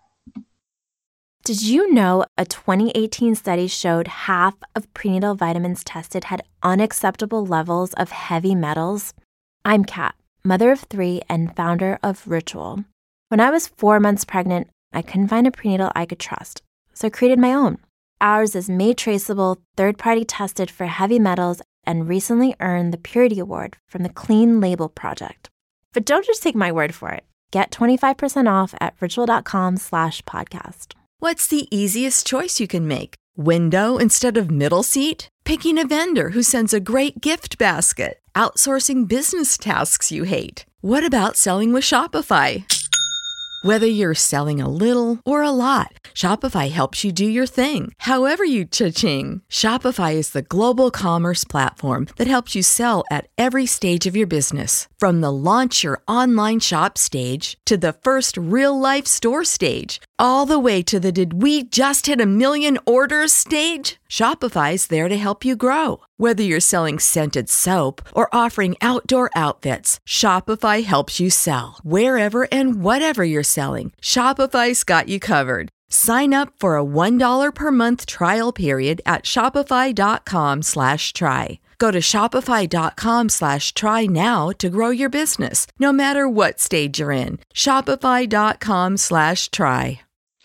Did you know a twenty eighteen study showed half of prenatal vitamins tested had unacceptable levels of heavy metals? I'm Kat, mother of three and founder of Ritual. When I was four months pregnant, I couldn't find a prenatal I could trust, so I created my own. Ours is made traceable, third-party tested for heavy metals, and recently earned the Purity Award from the Clean Label Project. But don't just take my word for it. Get twenty-five percent off at ritual.com slash podcast. What's the easiest choice you can make? Window instead of middle seat? Picking a vendor who sends a great gift basket? Outsourcing business tasks you hate? What about selling with Shopify? Whether you're selling a little or a lot, Shopify helps you do your thing, however you cha-ching. Shopify is the global commerce platform that helps you sell at every stage of your business. From the launch your online shop stage to the first real-life store stage, all the way to the did we just hit a million orders stage? Shopify's there to help you grow. Whether you're selling scented soap or offering outdoor outfits, Shopify helps you sell. Wherever and whatever you're selling, Shopify's got you covered. Sign up for a one dollar per month trial period at shopify.com slash try. Go to shopify.com slash try now to grow your business, no matter what stage you're in. Shopify.com slash try.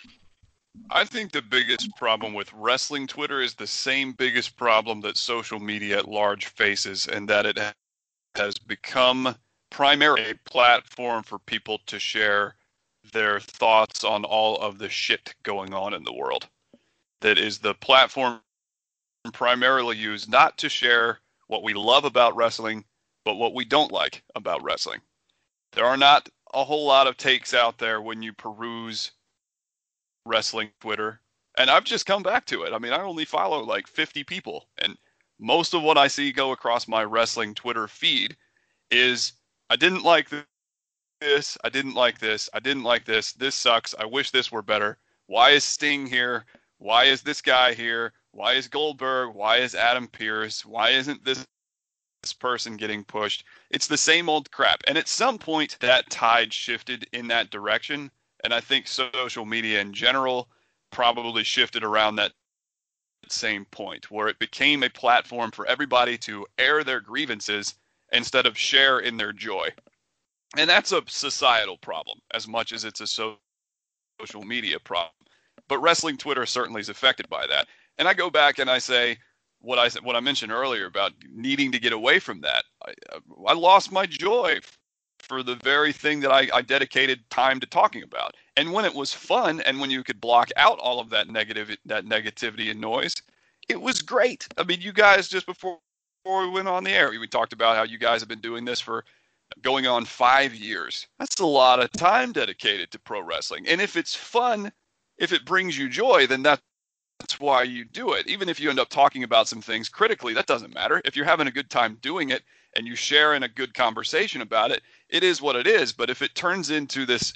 I think the biggest problem with wrestling Twitter is the same biggest problem that social media at large faces, and that it has become primarily a platform for people to share their thoughts on all of the shit going on in the world. That is the platform primarily used not to share what we love about wrestling, but what we don't like about wrestling. There are not a whole lot of takes out there when you peruse wrestling Twitter, and I've just come back to it. I mean, I only follow like fifty people, and most of what I see go across my wrestling Twitter feed is I didn't like this, I didn't like this, I didn't like this, this sucks, I wish this were better, why is Sting here, why is this guy here, why is Goldberg, why is Adam Pearce, why isn't this this person getting pushed? It's the same old crap, and at some point that tide shifted in that direction. And I think social media in general probably shifted around that same point, where it became a platform for everybody to air their grievances instead of share in their joy. And that's a societal problem as much as it's a so- social media problem. But wrestling Twitter certainly is affected by that. And I go back and I say what I what I mentioned earlier about needing to get away from that. I, I lost my joy for the very thing that I, I dedicated time to talking about. And when it was fun, and when you could block out all of that negative, that negativity and noise, it was great. I mean, you guys, just before, before we went on the air, we talked about how you guys have been doing this for going on five years. That's a lot of time dedicated to pro wrestling. And if it's fun, if it brings you joy, then that, that's why you do it. Even if you end up talking about some things critically, that doesn't matter. If you're having a good time doing it and you share in a good conversation about it, it is what it is. But if it turns into this,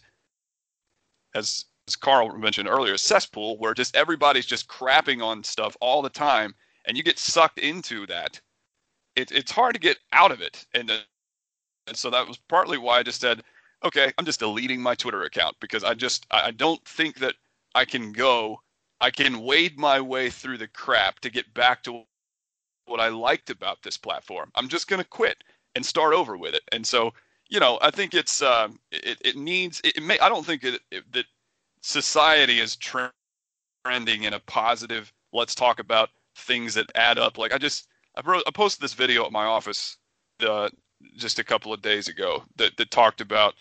as, as Carl mentioned earlier, cesspool, where just everybody's just crapping on stuff all the time, and you get sucked into that, it, it's hard to get out of it. And, uh, and so that was partly why I just said, okay, I'm just deleting my Twitter account, because I just, I don't think that I can go, I can wade my way through the crap to get back to what I liked about this platform. I'm just going to quit and start over with it. And so, you know, I think it's, um, it, it needs, it, it may, I don't think it, it, that society is trending in a positive, let's talk about things that add up. Like I just, I, wrote, I posted this video at my office uh, just a couple of days ago that, that talked about,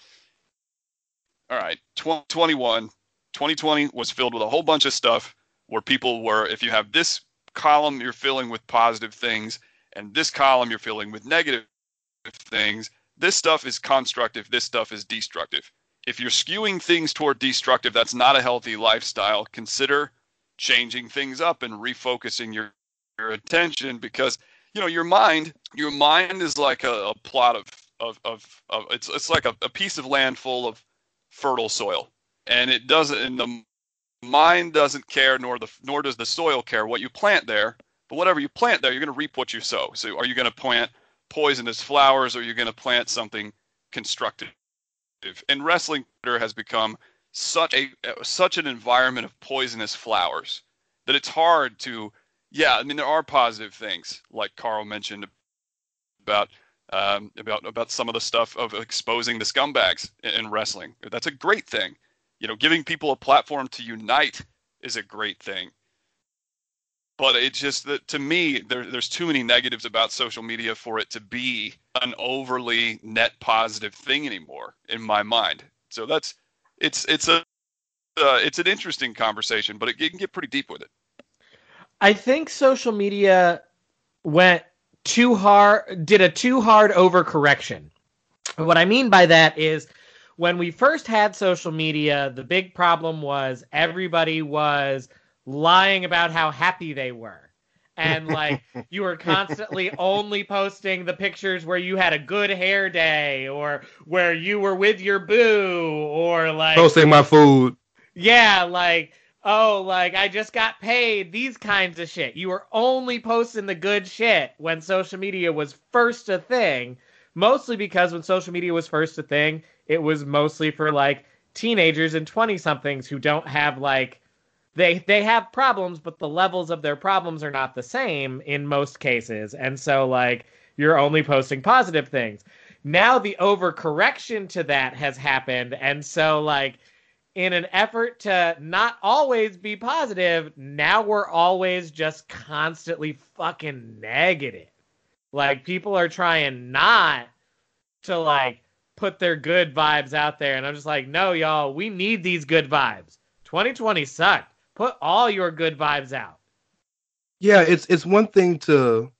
all right, twenty twenty-one, twenty twenty was filled with a whole bunch of stuff where people were, if you have this column you're filling with positive things and this column you're filling with negative things, this stuff is constructive, this stuff is destructive. If you're skewing things toward destructive, that's not a healthy lifestyle. Consider changing things up and refocusing your, your attention, because you know your mind your mind is like a, a plot of of, of, of it's it's like a, a piece of land full of fertile soil, and it doesn't and the mind doesn't care, nor the nor does the soil care what you plant there. But whatever you plant there, you're going to reap what you sow. So are you going to plant poisonous flowers, or are you going to plant something constructive? And wrestling Twitter has become such a such an environment of poisonous flowers that it's hard to, yeah, I mean, there are positive things, like Carl mentioned about um, about about some of the stuff of exposing the scumbags in, in wrestling. That's a great thing. You know, giving people a platform to unite is a great thing. But it's just that, to me, there, there's too many negatives about social media for it to be an overly net positive thing anymore, in my mind. So that's it's it's a uh, it's an interesting conversation, but it, it can get pretty deep with it. I think social media went too hard, did a too hard overcorrection. What I mean by that is, when we first had social media, the big problem was everybody was lying about how happy they were. And like you were constantly only posting the pictures where you had a good hair day, or where you were with your boo, or like posting my food. Yeah, like, oh, like I just got paid, these kinds of shit. You were only posting the good shit when social media was first a thing, mostly because when social media was first a thing, it was mostly for like teenagers and twenty somethings who don't have like, They they have problems, but the levels of their problems are not the same in most cases. And so, like, you're only posting positive things. Now the overcorrection to that has happened. And so, like, in an effort to not always be positive, now we're always just constantly fucking negative. Like, people are trying not to, like, put their good vibes out there. And I'm just like, no, y'all, we need these good vibes. twenty twenty sucked. Put all your good vibes out. Yeah, it's it's one thing to...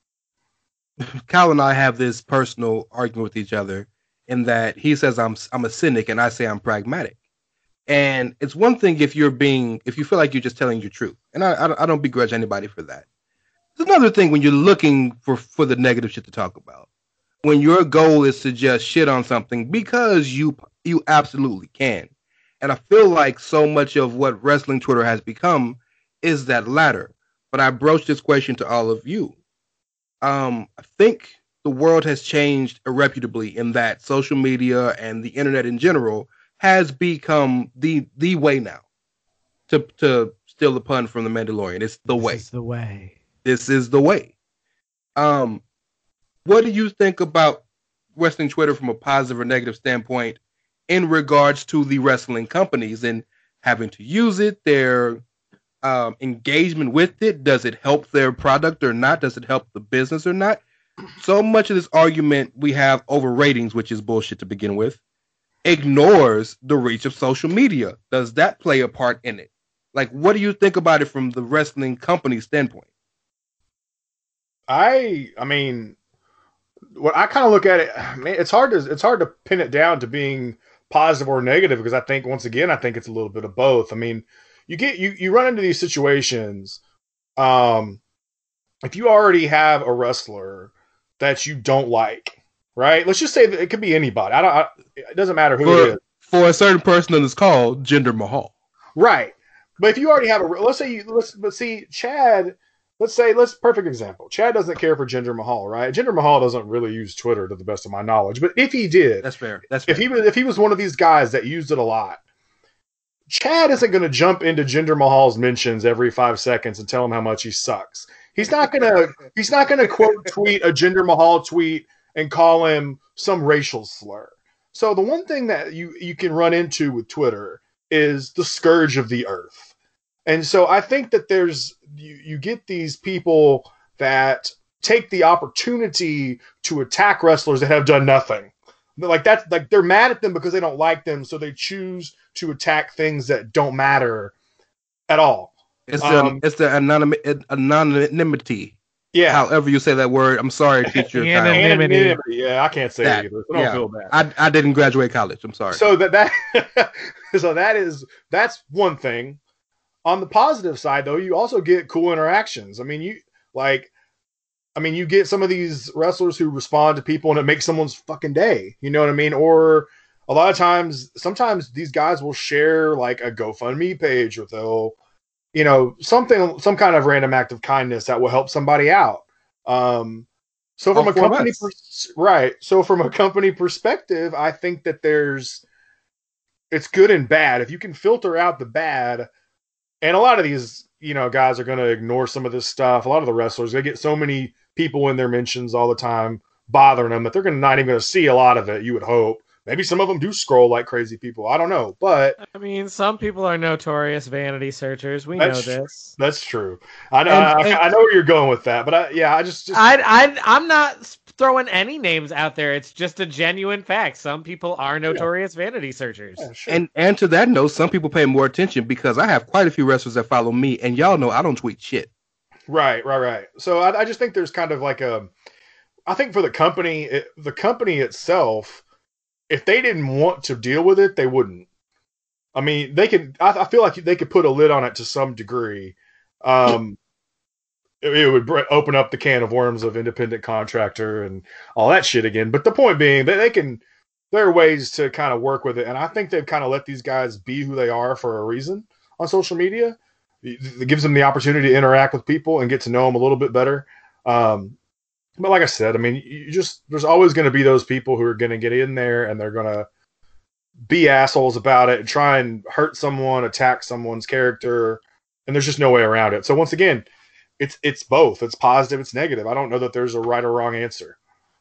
Kyle and I have this personal argument with each other, in that he says I'm I'm a cynic and I say I'm pragmatic. And it's one thing if you're being, if you feel like you're just telling your truth. And I, I, I don't begrudge anybody for that. It's another thing when you're looking for, for the negative shit to talk about. When your goal is to just shit on something because you you absolutely can. And I feel like so much of what wrestling Twitter has become is that latter. But I broach this question to all of you. Um, I think the world has changed irrefutably in that social media and the internet in general has become the the way now. To to steal the pun from The Mandalorian, it's the way. This is the way. This is the way. Um, what do you think about wrestling Twitter from a positive or negative standpoint in regards to the wrestling companies and having to use it, their um, engagement with it? Does it help their product or not? Does it help the business or not? So much of this argument we have over ratings, which is bullshit to begin with, ignores the reach of social media. Does that play a part in it? Like, what do you think about it from the wrestling company standpoint? I, I mean, what I kind of look at it, man, it's hard to it's hard to pin it down to being positive or negative because I think once again I think it's a little bit of both. I mean, you get you you run into these situations. Um, if you already have a wrestler that you don't like, right? Let's just say that it could be anybody. I don't. I, it doesn't matter who for, it is. For a certain person on this call, Jinder Mahal. Right. But if you already have a, let's say you, let's, but see, Chad, let's say, let's, perfect example. Chad doesn't care for Jinder Mahal, right? Jinder Mahal doesn't really use Twitter to the best of my knowledge, but if he did, that's fair. That's fair. If he was, if he was one of these guys that used it a lot, Chad isn't going to jump into Jinder Mahal's mentions every five seconds and tell him how much he sucks. He's not going to, he's not going to quote tweet a Jinder Mahal tweet and call him some racial slur. So the one thing that you, you can run into with Twitter is the scourge of the earth. And so I think that there's, you, you get these people that take the opportunity to attack wrestlers that have done nothing. Like that's like they're mad at them because they don't like them. So they choose to attack things that don't matter at all. It's the, um, it's the anonym, anonymity. Yeah. However you say that word. I'm sorry, teacher. Anonymity. Anonymity. Yeah, I can't say that, it either. So don't yeah. feel bad. I, I didn't graduate college. I'm sorry. So that, that so that is that's one thing. On the positive side, though, you also get cool interactions. I mean, you like, I mean, you get some of these wrestlers who respond to people and it makes someone's fucking day. You know what I mean? Or a lot of times, sometimes these guys will share like a GoFundMe page or they'll, you know, something, some kind of random act of kindness that will help somebody out. Um, so from All a four company, of us. pers- right. So from a company perspective, I think that there's, it's good and bad. If you can filter out the bad, and a lot of these, you know, guys are going to ignore some of this stuff. A lot of the wrestlers, they get so many people in their mentions all the time bothering them that they're gonna not even going to see a lot of it, you would hope. Maybe some of them do scroll like crazy people. I don't know. But I mean, some people are notorious vanity searchers. We know that's tr- this. That's true. I know. And- I, and- I know where you're going with that. But I, yeah, I just, just I, I, I'm not throwing any names out there. It's just a genuine fact. Some people are notorious vanity searchers. yeah, sure. And and to that note, some people pay more attention because I have quite a few wrestlers that follow me, and y'all know I don't tweet shit. Right, right, right. So I, I just think there's kind of like a, I think for the company, it, the company itself, if they didn't want to deal with it, they wouldn't. I mean, they could. I, I feel like they could put a lid on it to some degree. Um, it, it would bre- open up the can of worms of independent contractor and all that shit again. But the point being that they can. There are ways to kind of work with it, and I think they've kind of let these guys be who they are for a reason on social media. It gives them the opportunity to interact with people and get to know them a little bit better. Um, but like I said, I mean, you just there's always going to be those people who are going to get in there and they're going to be assholes about it and try and hurt someone, attack someone's character, and there's just no way around it. So once again, it's it's both. It's positive, it's negative. I don't know that there's a right or wrong answer.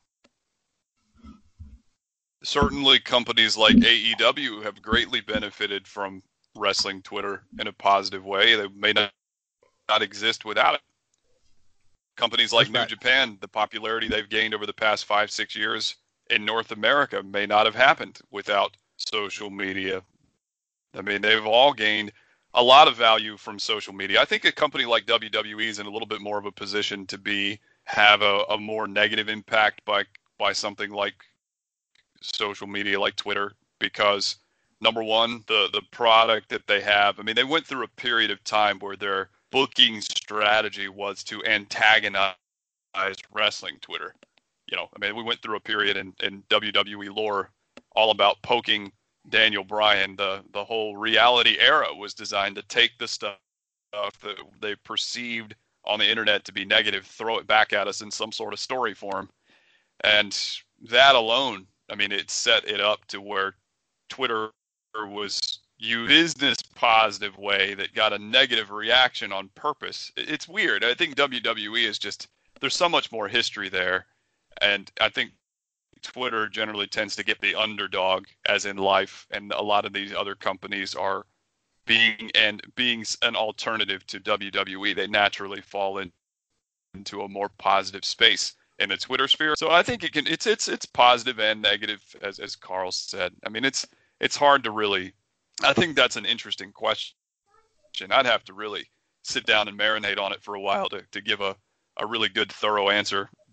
Certainly, companies like A E W have greatly benefited from wrestling Twitter in a positive way. They may not, not exist without it. Companies like New Japan, the popularity they've gained over the past five, six years in North America may not have happened without social media. I mean, they've all gained a lot of value from social media. I think a company like W W E is in a little bit more of a position to be have a, a more negative impact by by something like social media like Twitter, because number one, the the product that they have, I mean, they went through a period of time where their booking strategy was to antagonize wrestling Twitter. You know, I mean, we went through a period in, in W W E lore all about poking Daniel Bryan. The the whole reality era was designed to take the stuff that they perceived on the internet to be negative, throw it back at us in some sort of story form. And that alone, I mean, it set it up to where Twitter was used in a business positive way that got a negative reaction on purpose. It's weird. I think W W E is just, there's so much more history there. And I think Twitter generally tends to get the underdog, as in life. And a lot of these other companies are being, and being an alternative to W W E, they naturally fall in, into a more positive space in the Twitter sphere. So I think it can, it's, it's, it's positive and negative, as, as Carl said. I mean, it's, it's hard to really, I think that's an interesting question. I'd have to really sit down and marinate on it for a while to, to give a, a really good, thorough answer.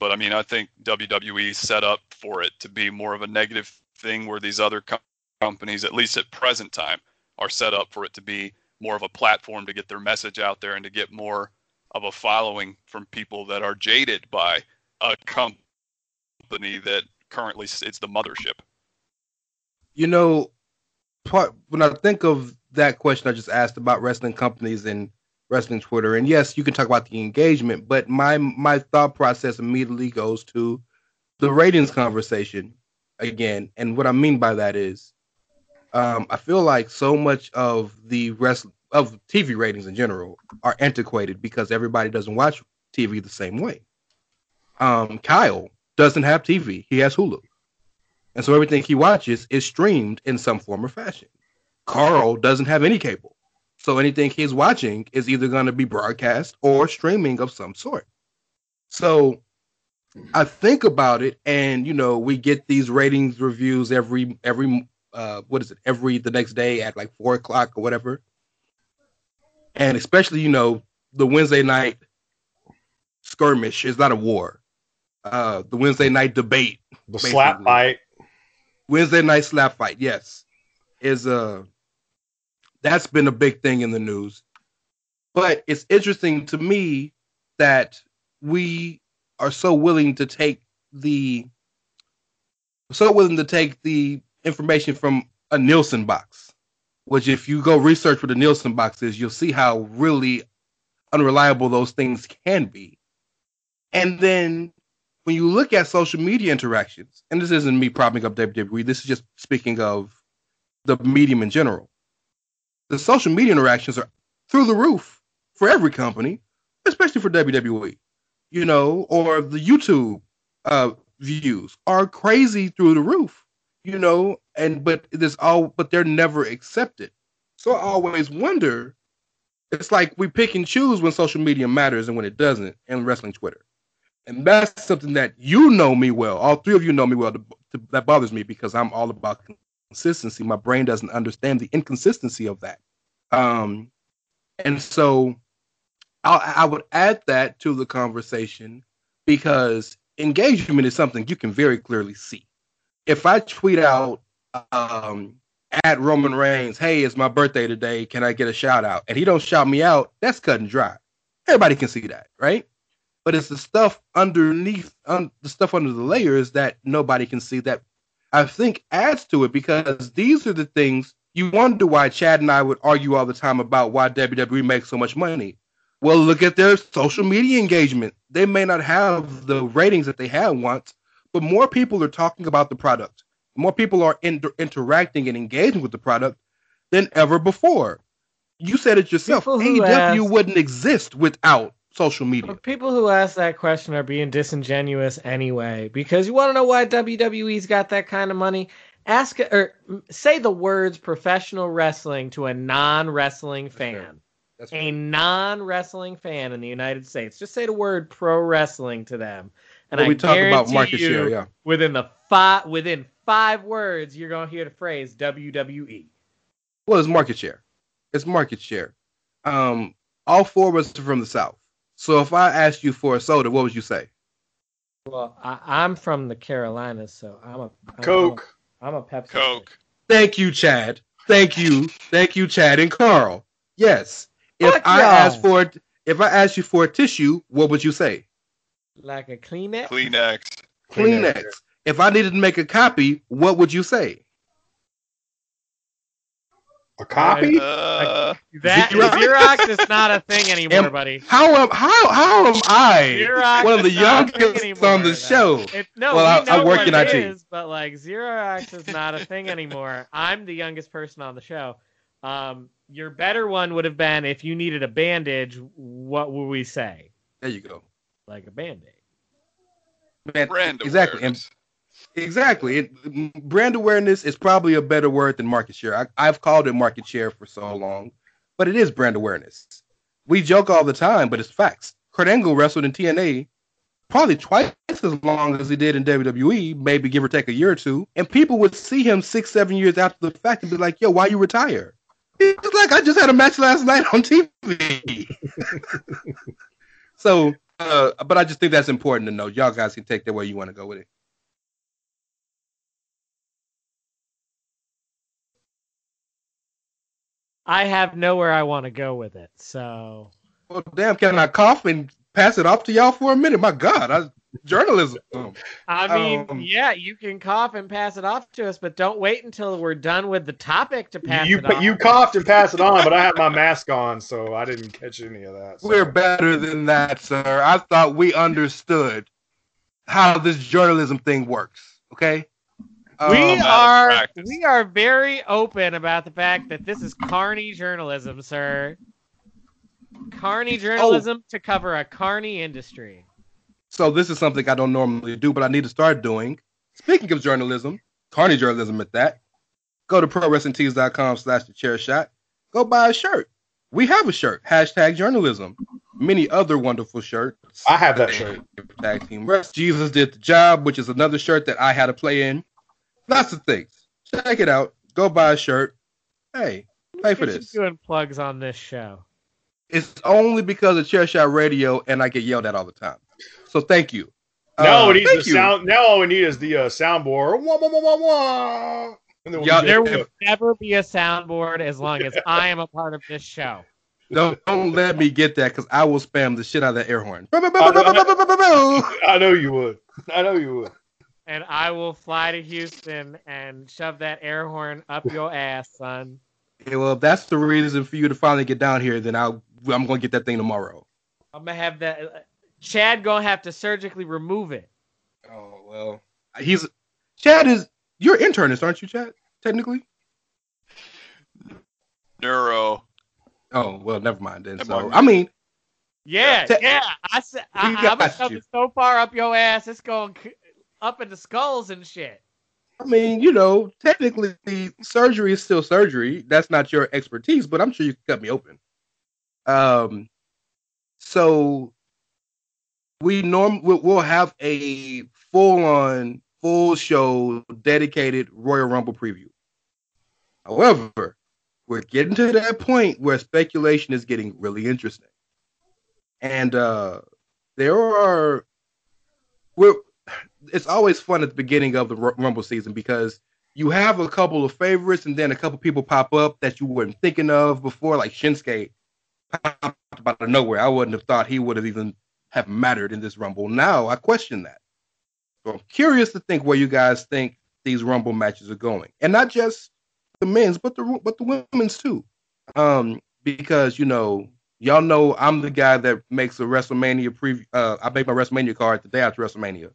but I mean, I think W W E set up for it to be more of a negative thing, where these other com- companies, at least at present time, are set up for it to be more of a platform to get their message out there and to get more of a following from people that are jaded by a company that currently it's the mothership. You know, part, when I think of that question I just asked about wrestling companies and wrestling Twitter, and yes, you can talk about the engagement, but my my thought process immediately goes to the ratings conversation again. And what I mean by that is, um, I feel like so much of the rest of T V ratings in general are antiquated because everybody doesn't watch T V the same way. Um, Kyle doesn't have T V; he has Hulu, and so everything he watches is streamed in some form or fashion. Carl doesn't have any cable, so anything he's watching is either going to be broadcast or streaming of some sort. So I think about it, and you know, we get these ratings reviews every every uh, what is it? Every the next day at like four o'clock or whatever, and especially you know the Wednesday night skirmish is not a war. Uh, the Wednesday night debate, the slap fight, Wednesday night slap fight, yes, is a uh, that's been a big thing in the news. But it's interesting to me that we are so willing to take the so willing to take the information from a Nielsen box, which if you go research what the Nielsen box is, you'll see how really unreliable those things can be. And then when you look at social media interactions, and this isn't me propping up W W E, this is just speaking of the medium in general. The social media interactions are through the roof for every company, especially for W W E, you know, or the YouTube uh, views are crazy through the roof, you know, and but there's all, but they're never accepted. So I always wonder, it's like we pick and choose when social media matters and when it doesn't in wrestling Twitter. And that's something that you know me well. All three of you know me well. To, to, that bothers me because I'm all about consistency. My brain doesn't understand the inconsistency of that. Um, and so I, I would add that to the conversation because engagement is something you can very clearly see. If I tweet out um, at Roman Reigns, hey, it's my birthday today, can I get a shout out? And he don't shout me out, that's cut and dry. Everybody can see that, right? But it's the stuff underneath, un, the stuff under the layers that nobody can see that I think adds to it because these are the things you wonder why Chad and I would argue all the time about why W W E makes so much money. Well, look at their social media engagement. They may not have the ratings that they had once, but more people are talking about the product. More people are inter- interacting and engaging with the product than ever before. You said it yourself. A E W ask, wouldn't exist without social media. People who ask that question are being disingenuous anyway, because you want to know why W W E's got that kind of money? Ask or say the words professional wrestling to a non-wrestling That's fan. Fair. That's a non-wrestling fan in the United States. Just say the word pro wrestling to them. And well, I we talk about market you, share, yeah. Within the five within five words, you're gonna hear the phrase W W E. Well, it's market share. It's market share. Um, all four of us are from the South. So if I asked you for a soda, what would you say? Well, I, I'm from the Carolinas, so I'm a I'm, Coke. I'm a, I'm a Pepsi. Coke. Thank you, Chad. Thank you, thank you, Chad and Carl. Yes. If Fuck I y'all. asked for, if I asked you for a tissue, what would you say? Like a Kleenex. Kleenex. Kleenex. Kleenex. If I needed to make a copy, what would you say? A copy? Uh, that Xerox? Xerox is not a thing anymore, am, buddy. How am how how am I Xerox one of the youngest anymore, on the show? It, no, well, we I, know I work what in it I T. is, but like Xerox is not a thing anymore. I'm the youngest person on the show. Um, your better one would have been if you needed a bandage. What would we say? There you go. Like a Band-Aid. Man, brand exactly. awareness. And, exactly. It, brand awareness is probably a better word than market share. I, I've called it market share for so long, but it is brand awareness. We joke all the time, but it's facts. Kurt Angle wrestled in T N A probably twice as long as he did in W W E, maybe give or take a year or two, and people would see him six, seven years after the fact and be like, yo, why you retire? He's like, I just had a match last night on T V. So uh, but I just think that's important to know. Y'all guys can take that where you want to go with it. I have nowhere I want to go with it. So, well, damn, can I cough and pass it off to y'all for a minute? My God, I, journalism. I mean, um, yeah, you can cough and pass it off to us, but don't wait until we're done with the topic to pass you, it off. You coughed and passed it on, but I had my mask on, so I didn't catch any of that. So. We're better than that, sir. I thought we understood how this journalism thing works. Okay. We um, are we are very open about the fact that this is carny journalism, sir. Carny journalism oh. to cover a carny industry. So this is something I don't normally do, but I need to start doing. Speaking of journalism, carny journalism at that, go to pro wrestling tees dot com slash the chair shot. Go buy a shirt. We have a shirt. Hashtag journalism. Many other wonderful shirts. I have that shirt. Tag Team Rest. Jesus Did the Job, which is another shirt that I had to play in. Lots of things. Check it out. Go buy a shirt. Hey, pay for this. Doing plugs on this show. It's only because of Chair Shot Radio, and I get yelled at all the time. So thank you. Now, uh, we need the sound, now all we need is the uh, soundboard. Wah, wah, wah, wah, wah. And then yeah, there will never be a soundboard as long as I am a part of this show. Don't, don't let me get that, because I will spam the shit out of that air horn. I know you would. I know you would. And I will fly to Houston and shove that air horn up your ass, son. Yeah, well, if that's the reason for you to finally get down here, then I'll, I'm going to get that thing tomorrow. I'm going to have that. Chad going to have to surgically remove it. Oh, well. He's Chad is, you're an internist, aren't you, Chad? Technically? Neuro. Oh, well, never mind then. So, I mean. Yeah, te- yeah. I said, I, I'm going to shove it so far up your ass, it's going up into skulls and shit. I mean, you know, technically, surgery is still surgery. That's not your expertise, but I'm sure you can cut me open. Um, so we norm we'll have a full-on, full show dedicated Royal Rumble preview. However, we're getting to that point where speculation is getting really interesting, and uh, there are we're. It's always fun at the beginning of the Rumble season because you have a couple of favorites and then a couple people pop up that you weren't thinking of before, like Shinsuke popped up out of nowhere. I wouldn't have thought he would have even have mattered in this Rumble. Now I question that. So I'm curious to think where you guys think these Rumble matches are going, and not just the men's, but the but the women's too. Um, because you know, y'all know I'm the guy that makes a WrestleMania preview. Uh, I make my WrestleMania card the day after WrestleMania.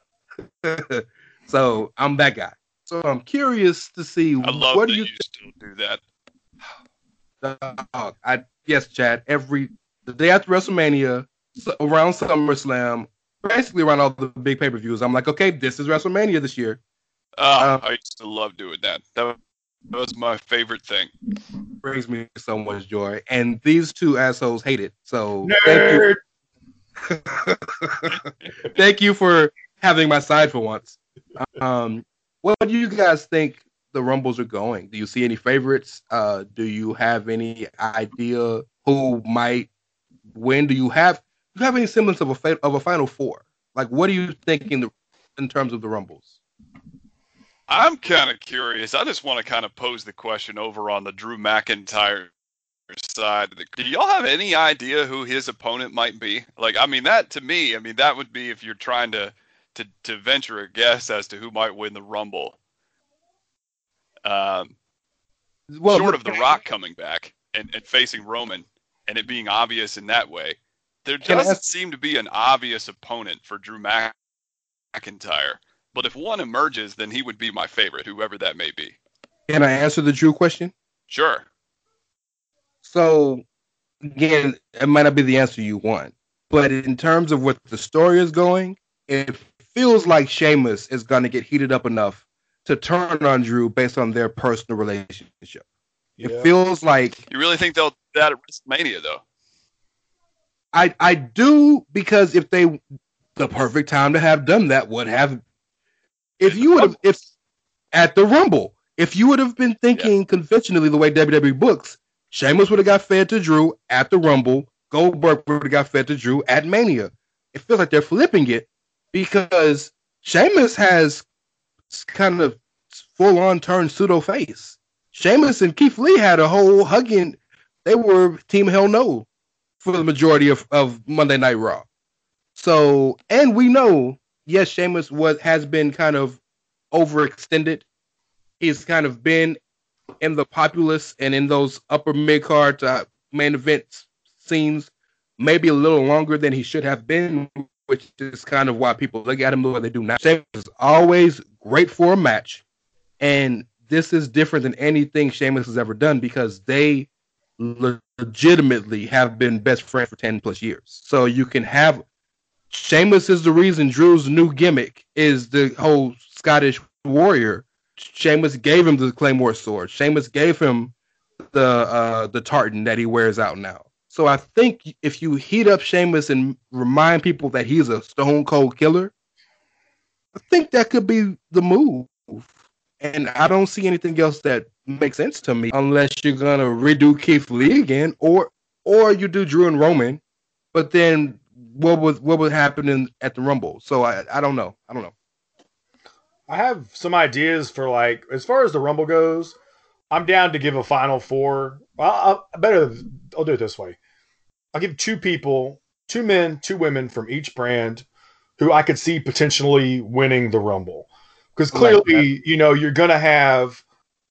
So I'm that guy. So I'm curious to see I love what that do you you still do that. Uh, I yes, Chad. Every the day after WrestleMania, so around SummerSlam, basically around all the big pay per views, I'm like, okay, this is WrestleMania this year. Oh, uh, I used to love doing that. That was my favorite thing. Brings me so much joy, and these two assholes hate it. So Nerd. thank you. Thank you for having my side for once. Um, what do you guys think the Rumbles are going? Do you see any favorites? Uh, do you have any idea who might win? Do you have do you have any semblance of a fa- of a Final Four? Like, what are you thinking the, in terms of the Rumbles? I'm kind of curious. I just want to kind of pose the question over on the Drew McIntyre side. Do y'all have any idea who his opponent might be? Like, I mean, that to me, I mean, that would be if you're trying to to, to venture a guess as to who might win the Rumble. Um, well, short of The Rock coming back and, and facing Roman and it being obvious in that way, there doesn't ask- seem to be an obvious opponent for Drew McIntyre. But if one emerges, then he would be my favorite, whoever that may be. Can I answer the Drew question? Sure. So, again, it might not be the answer you want. But in terms of what the story is going, it feels like Sheamus is going to get heated up enough to turn on Drew based on their personal relationship. Yeah. It feels like... You really think they'll do that at WrestleMania, though? I I do, because if they... The perfect time to have done that would have... If you would have... if At the Rumble. If you would have been thinking yeah. conventionally the way W W E books, Sheamus would have got fed to Drew at the Rumble. Goldberg would have got fed to Drew at Mania. it feels like they're flipping it because Sheamus has kind of full-on turned pseudo face. Sheamus and Keith Lee had a whole hugging. They were Team Hell No for the majority of, of Monday Night Raw. So, and we know, yes, Sheamus was has been kind of overextended. He's kind of been in the populace and in those upper mid-card uh, main event scenes maybe a little longer than he should have been, which is kind of why people look at him the way they do now. Sheamus is always great for a match, and this is different than anything Sheamus has ever done because they legitimately have been best friends for ten plus years. So you can have Sheamus is the reason Drew's new gimmick is the whole Scottish warrior. Sheamus gave him the Claymore sword. Sheamus gave him the uh, the tartan that he wears out now. So I think if you heat up Sheamus and remind people that he's a stone cold killer, I think that could be the move. And I don't see anything else that makes sense to me unless you're gonna redo Keith Lee again, or or you do Drew and Roman. But then what was what would happen in, at the Rumble? So I I don't know. I don't know. I have some ideas for like as far as the Rumble goes. I'm down to give a final four. Well, I'll, I better I'll do it this way. I'll give two people, two men, two women from each brand, who I could see potentially winning the Rumble. Because clearly, like you know, you're gonna have,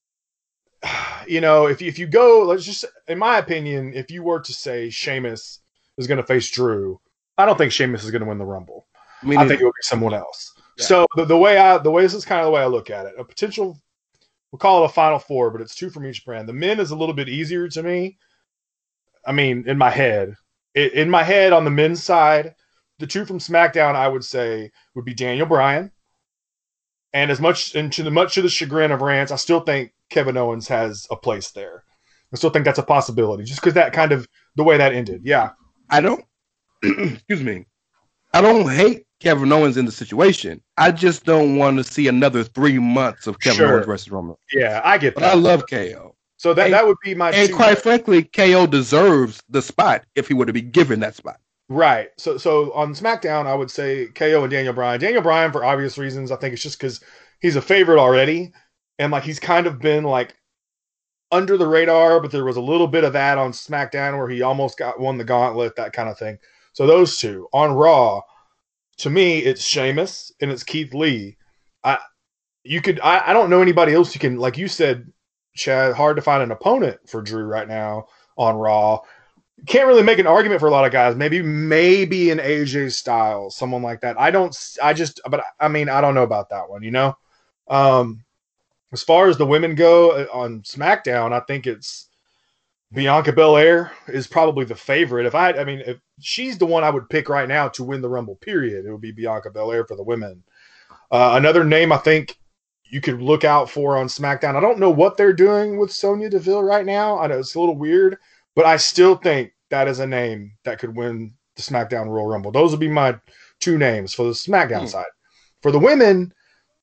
you know, if if you go, let's just, in my opinion, if you were to say Sheamus is gonna face Drew, I don't think Sheamus is gonna win the Rumble. I, mean, I think it would be someone else. Yeah. So the, the way I, the way this is kind of the way I look at it. A potential, we'll call it a final four, but it's two from each brand. The men is a little bit easier to me. I mean, in my head, it, in my head on the men's side, the two from SmackDown I would say would be Daniel Bryan. And as much, and to the much to the chagrin of Rance, I still think Kevin Owens has a place there. I still think that's a possibility, just because that kind of the way that ended. Yeah, I don't. excuse me. I don't hate Kevin Owens in the situation. I just don't want to see another three months of Kevin sure. Owens versus Roman. Yeah, I get but that. I love K O. So that and, that would be my. And quite guys. frankly, K O deserves the spot if he were to be given that spot. Right. So so on SmackDown, I would say K O and Daniel Bryan. Daniel Bryan, for obvious reasons, I think it's just because he's a favorite already, and like he's kind of been like under the radar, but there was a little bit of that on SmackDown where he almost got won the gauntlet, that kind of thing. So those two on Raw, to me, it's Sheamus and it's Keith Lee. I you could I, I don't know anybody else you can, like you said, Chad. Hard to find an opponent for Drew right now on Raw. Can't really make an argument for a lot of guys. Maybe, maybe an A J Styles, someone like that. I don't, I just, but I mean, I don't know about that one, you know? Um, as far as the women go on SmackDown, I think it's Bianca Belair is probably the favorite. If I, I mean, if she's the one I would pick right now to win the Rumble, period, it would be Bianca Belair for the women. Uh, another name I think you could look out for on SmackDown. I don't know what they're doing with Sonya Deville right now. I know it's a little weird. But I still think that is a name that could win the SmackDown Royal Rumble. Those would be my two names for the SmackDown mm. side. For the women,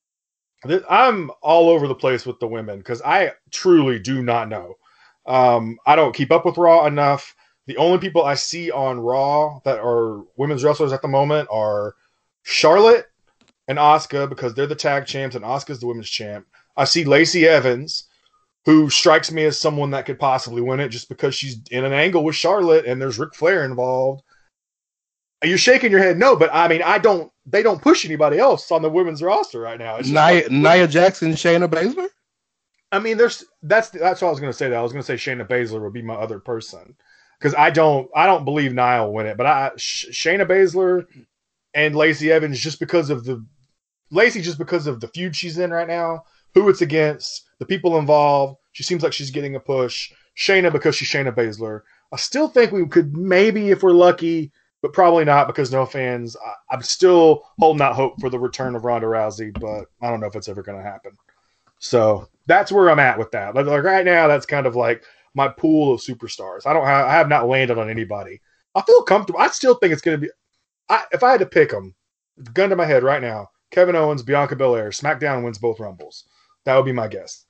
I'm all over the place with the women because I truly do not know. Um, I don't keep up with Raw enough. The only people I see on Raw that are women's wrestlers at the moment are Charlotte and Asuka because they're the tag champs and Asuka's the women's champ. I see Lacey Evans, who strikes me as someone that could possibly win it just because she's in an angle with Charlotte and there's Ric Flair involved. You're shaking your head. No, but I mean, I don't, they don't push anybody else on the women's roster right now. It's Nia, like, Nia Jackson, Shayna Baszler? I mean, there's, that's, that's what I was going to say. That I was going to say Shayna Baszler would be my other person. Cause I don't, I don't believe Nia will win it, but I, Sh- Shayna Baszler and Lacey Evans, just because of the, Lacey, just because of the feud she's in right now, who it's against, the people involved. She seems like she's getting a push. Shayna because she's Shayna Baszler. I still think we could maybe, if we're lucky, but probably not because no fans. I, I'm still holding out hope for the return of Ronda Rousey, but I don't know if it's ever going to happen. So that's where I'm at with that. Like, like right now, that's kind of like my pool of superstars. I don't have, I have not landed on anybody. I feel comfortable. I still think it's going to be. I, if I had to pick them, gun to my head right now, Kevin Owens, Bianca Belair, SmackDown wins both Rumbles. That would be my guess.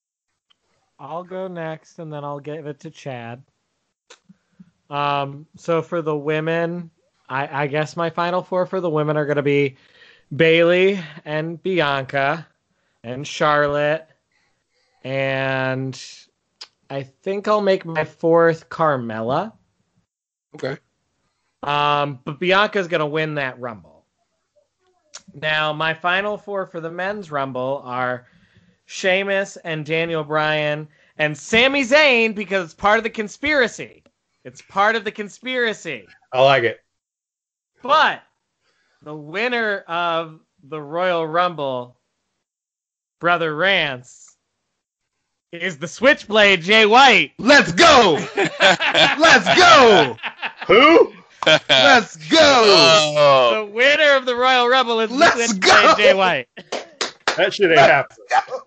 I'll go next, and then I'll give it to Chad. Um, so for the women, I, I guess my final four for the women are going to be Bayley and Bianca and Charlotte. And I think I'll make my fourth Carmella. Okay. Um, but Bianca's going to win that Rumble. Now, my final four for the men's Rumble are Sheamus and Daniel Bryan and Sami Zayn, because it's part of the conspiracy. It's part of the conspiracy. I like it. But the winner of the Royal Rumble, Brother Rance, is the Switchblade Jay White. Let's go! Let's go! Who? Let's go! Oh, The winner of the Royal Rumble is the Let's Switchblade go! Jay White. That shit ain't happening.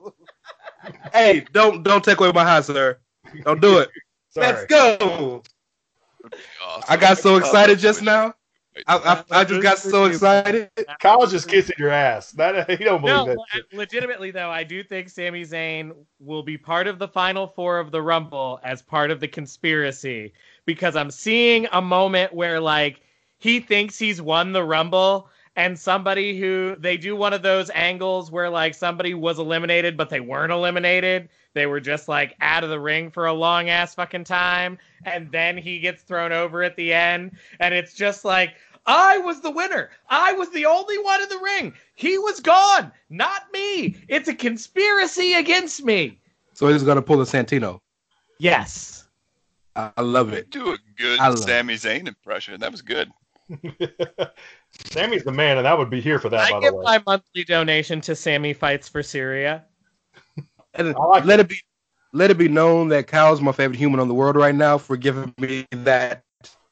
Hey, don't don't take away my high, sir. Don't do it. Sorry. Let's go! awesome. I got so excited just now. I, I, I just got so excited. Kyle's just kissing your ass. That he don't believe No, that le- shit. legitimately though, I do think Sami Zayn will be part of the final four of the Rumble as part of the conspiracy, because I'm seeing a moment where like he thinks he's won the Rumble, and somebody who they do one of those angles where like somebody was eliminated but they weren't eliminated. They were just like out of the ring for a long ass fucking time, and then he gets thrown over at the end, and it's just like, I was the winner. I was the only one in the ring. He was gone, not me. It's a conspiracy against me. So he's gonna pull a Santino. Yes. I, I love You it. do a good I love Sami Zayn impression. That was good. Sammy's the man, and I would be here for that, I by give the way. my monthly donation to Sammy Fights for Syria. And I like let it be let it be known that Kyle's my favorite human on the world right now for giving me that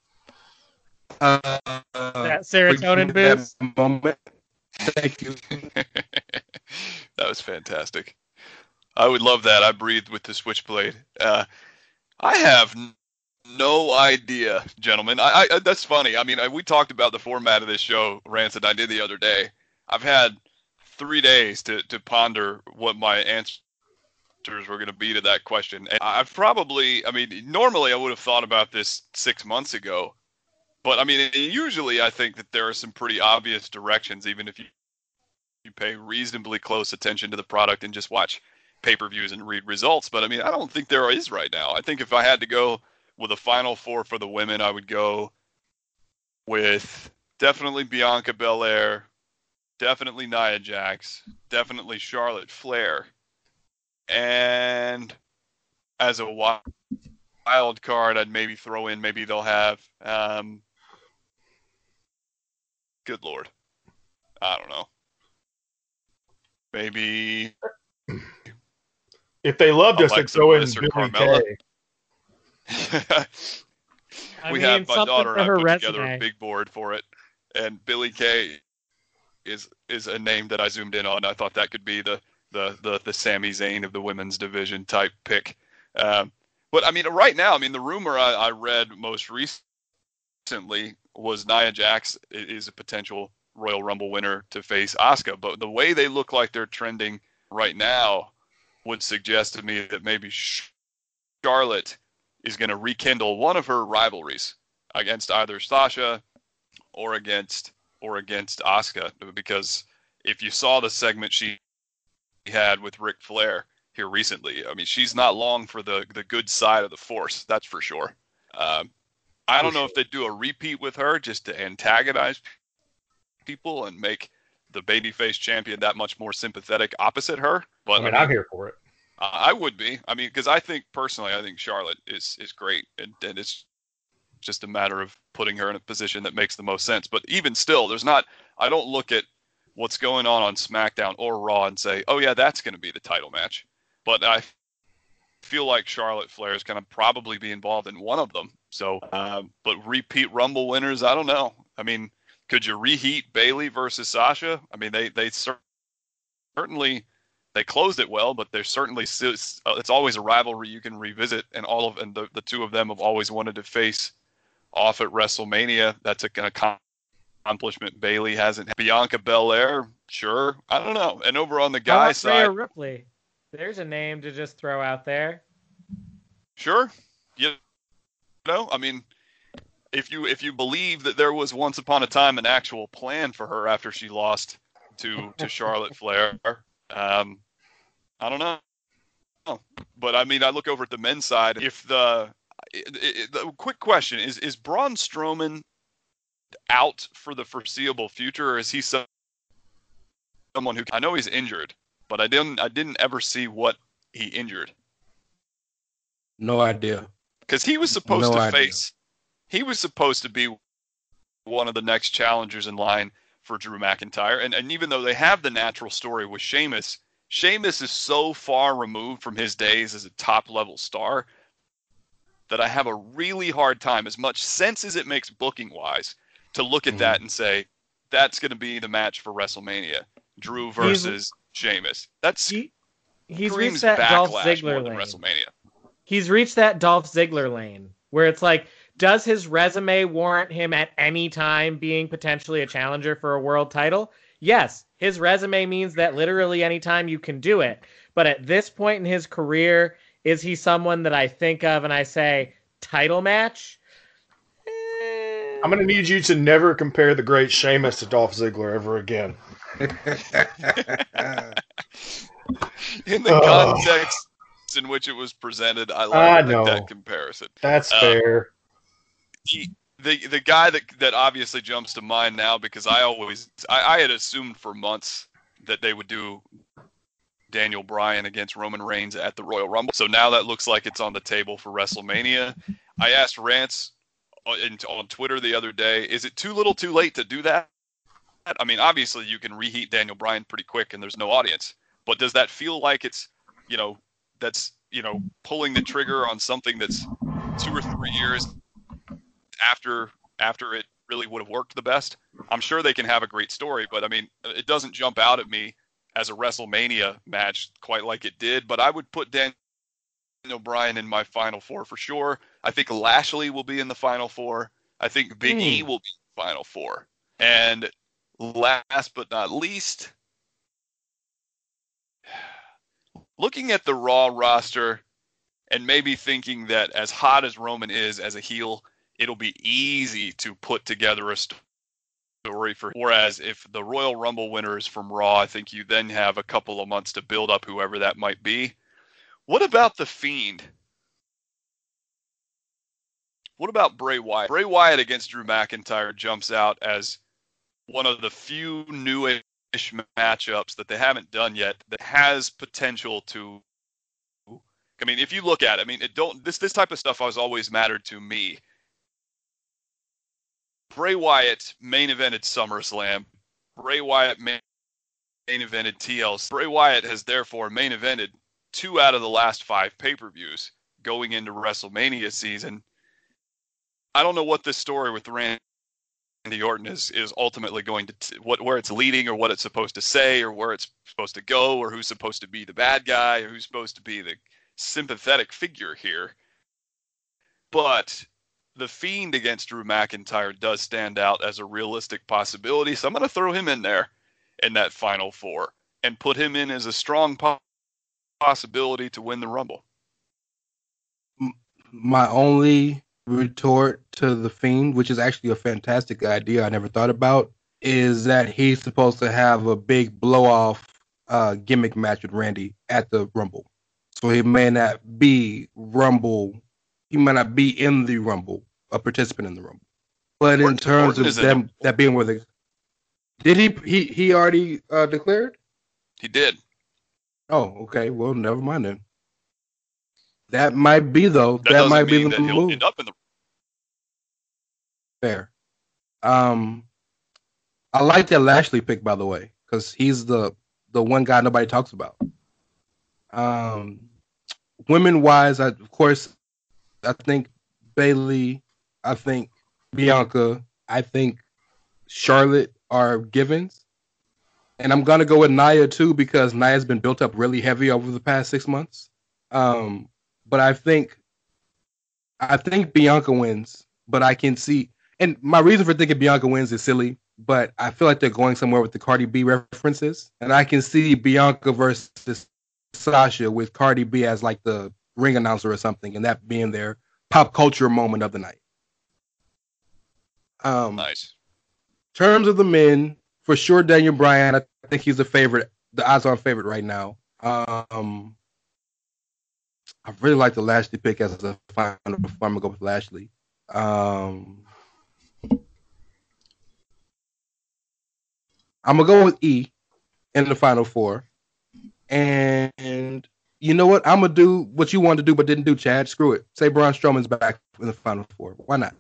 uh, That serotonin for giving me that boost. moment. Thank you. That was fantastic. I would love that. I breathed with the Switchblade. Uh, I have n- no idea, gentlemen. I, I that's funny. I mean, I, we talked about the format of this show, Rance, that I did the other day. I've had three days to to ponder what my answers were going to be to that question, and I've probably, I mean, normally I would have thought about this six months ago, but I mean, usually I think that there are some pretty obvious directions, even if you you pay reasonably close attention to the product and just watch pay-per-views and read results. But I mean, I don't think there is right now. I think if I had to go with a final four for the women, I would go with definitely Bianca Belair, definitely Nia Jax, definitely Charlotte Flair, and as a wild, wild card, I'd maybe throw in, maybe they'll have, um, good Lord, I don't know. Maybe If they loved us, they'd Alexa throw in Bliss or Billy Carmella. Kay. I we mean, have my something daughter for and I her put resume. together a big board for it, and Billy Kay is is a name that I zoomed in on. I thought that could be the the the, the Sami Zayn of the women's division type pick. Um, but I mean, right now, I mean, the rumor I, I read most recently was Nia Jax is a potential Royal Rumble winner to face Asuka. But the way they look like they're trending right now would suggest to me that maybe Charlotte is going to rekindle one of her rivalries against either Sasha or against or against Asuka, because if you saw the segment she had with Ric Flair here recently, I mean, she's not long for the the good side of the force, that's for sure. Um, I don't know if they do a repeat with her just to antagonize people and make the babyface champion that much more sympathetic opposite her. But I mean, I mean, I'm here for it. uh, I would be. I mean, because I think personally, I think Charlotte is is great, and, and it's just a matter of putting her in a position that makes the most sense. But even still, there's not. I don't look at what's going on on SmackDown or Raw and say, oh yeah, that's going to be the title match. But I feel like Charlotte Flair is going to probably be involved in one of them. So, um, but repeat Rumble winners, I don't know. I mean, could you reheat Bayley versus Sasha? I mean, they they cer- certainly. They closed it well, but there's certainly still, it's always a rivalry you can revisit, and all of and the, the two of them have always wanted to face off at WrestleMania. That's an accomplishment Bayley hasn't. Bianca Belair, sure, I don't know. And over on the How guy about Rhea side, Ripley? There's a name to just throw out there. sure, you know, I mean, if you if you believe that there was once upon a time an actual plan for her after she lost to to Charlotte Flair, um, I don't know. But I mean, I look over at the men's side. If the, it, it, the quick question is: Is Braun Strowman out for the foreseeable future, or is he some, someone who I know he's injured, but I didn't I didn't ever see what he injured. No idea. Because he was supposed No to idea. face, he was supposed to be one of the next challengers in line for Drew McIntyre. And, and even though they have the natural story with Sheamus, Sheamus is so far removed from his days as a top-level star that I have a really hard time, as much sense as it makes booking-wise, to look at Mhm. that and say, that's going to be the match for WrestleMania. Drew versus Sheamus. That's He, he's screams reached that Dolph backlash more Ziggler than lane. WrestleMania. He's reached that Dolph Ziggler lane where it's like, does his resume warrant him at any time being potentially a challenger for a world title? Yes, his resume means that literally any time you can do it. But at this point in his career, is he someone that I think of and I say, title match? Eh, I'm going to need you to never compare the great Sheamus to Dolph Ziggler ever again. In the Ugh. context in which it was presented, I I like know. that comparison. That's Uh, fair. The, the the guy that that obviously jumps to mind now, because I always I, I had assumed for months that they would do Daniel Bryan against Roman Reigns at the Royal Rumble. So now that looks like it's on the table for WrestleMania. I asked Rance on, on Twitter the other day, is it too little too late to do that? I mean, obviously you can reheat Daniel Bryan pretty quick and there's no audience. But does that feel like it's, you know, that's, you know, pulling the trigger on something that's two or three years after after it really would have worked the best? I'm sure they can have a great story, but I mean, it doesn't jump out at me as a WrestleMania match quite like it did. But I would put Daniel Bryan in my Final Four for sure. I think Lashley will be in the Final Four. I think Big E will be in the Final Four. And last but not least, looking at the Raw roster and maybe thinking that as hot as Roman is as a heel, it'll be easy to put together a story for. Whereas if the Royal Rumble winner is from Raw, I think you then have a couple of months to build up whoever that might be. What about The Fiend? What about Bray Wyatt? Bray Wyatt against Drew McIntyre jumps out as one of the few newish matchups that they haven't done yet that has potential to. I mean, if you look at it, I mean, it don't this this type of stuff has always mattered to me. Bray Wyatt main evented SummerSlam. Bray Wyatt main evented T L C. Bray Wyatt has therefore main evented two out of the last five pay-per-views going into WrestleMania season. I don't know what this story with Randy Orton is is ultimately going to t- what where it's leading, or what it's supposed to say, or where it's supposed to go, or who's supposed to be the bad guy, or who's supposed to be the sympathetic figure here. But The Fiend against Drew McIntyre does stand out as a realistic possibility, so I'm going to throw him in there in that Final Four and put him in as a strong po- possibility to win the Rumble. My only retort to The Fiend, which is actually a fantastic idea I never thought about, is that he's supposed to have a big blow-off uh, gimmick match with Randy at the Rumble. So he may not be Rumble, he may not be in the Rumble, a participant in the Rumble. But in Orton- terms Orton of is in them the- that being where they, did he he he already uh, declared? He did. Oh, okay. Well, never mind then. That might be though. That, That, doesn't might be mean the that he'll move. end up in the. Fair. Um, I like that Lashley pick, by the way, because he's the the one guy nobody talks about. Um, women wise, I, of course, I think Bayley, I think Bianca, I think Charlotte are givens, and I'm gonna go with Nia too because Nia's been built up really heavy over the past six months. Um, but I think I think Bianca wins, but I can see. And my reason for thinking Bianca wins is silly, but I feel like they're going somewhere with the Cardi B references. And I can see Bianca versus Sasha with Cardi B as like the ring announcer or something, and that being their pop culture moment of the night. Um, nice. Terms of the men, for sure, Daniel Bryan. I think he's the favorite, the odds-on favorite right now. Um, I really like the Lashley pick as a final. I'm gonna go with Lashley. Um, I'm gonna go with E in the final four, and you know what? I'm gonna do what you wanted to do but didn't do, Chad. Screw it. Say Braun Strowman's back in the final four. Why not?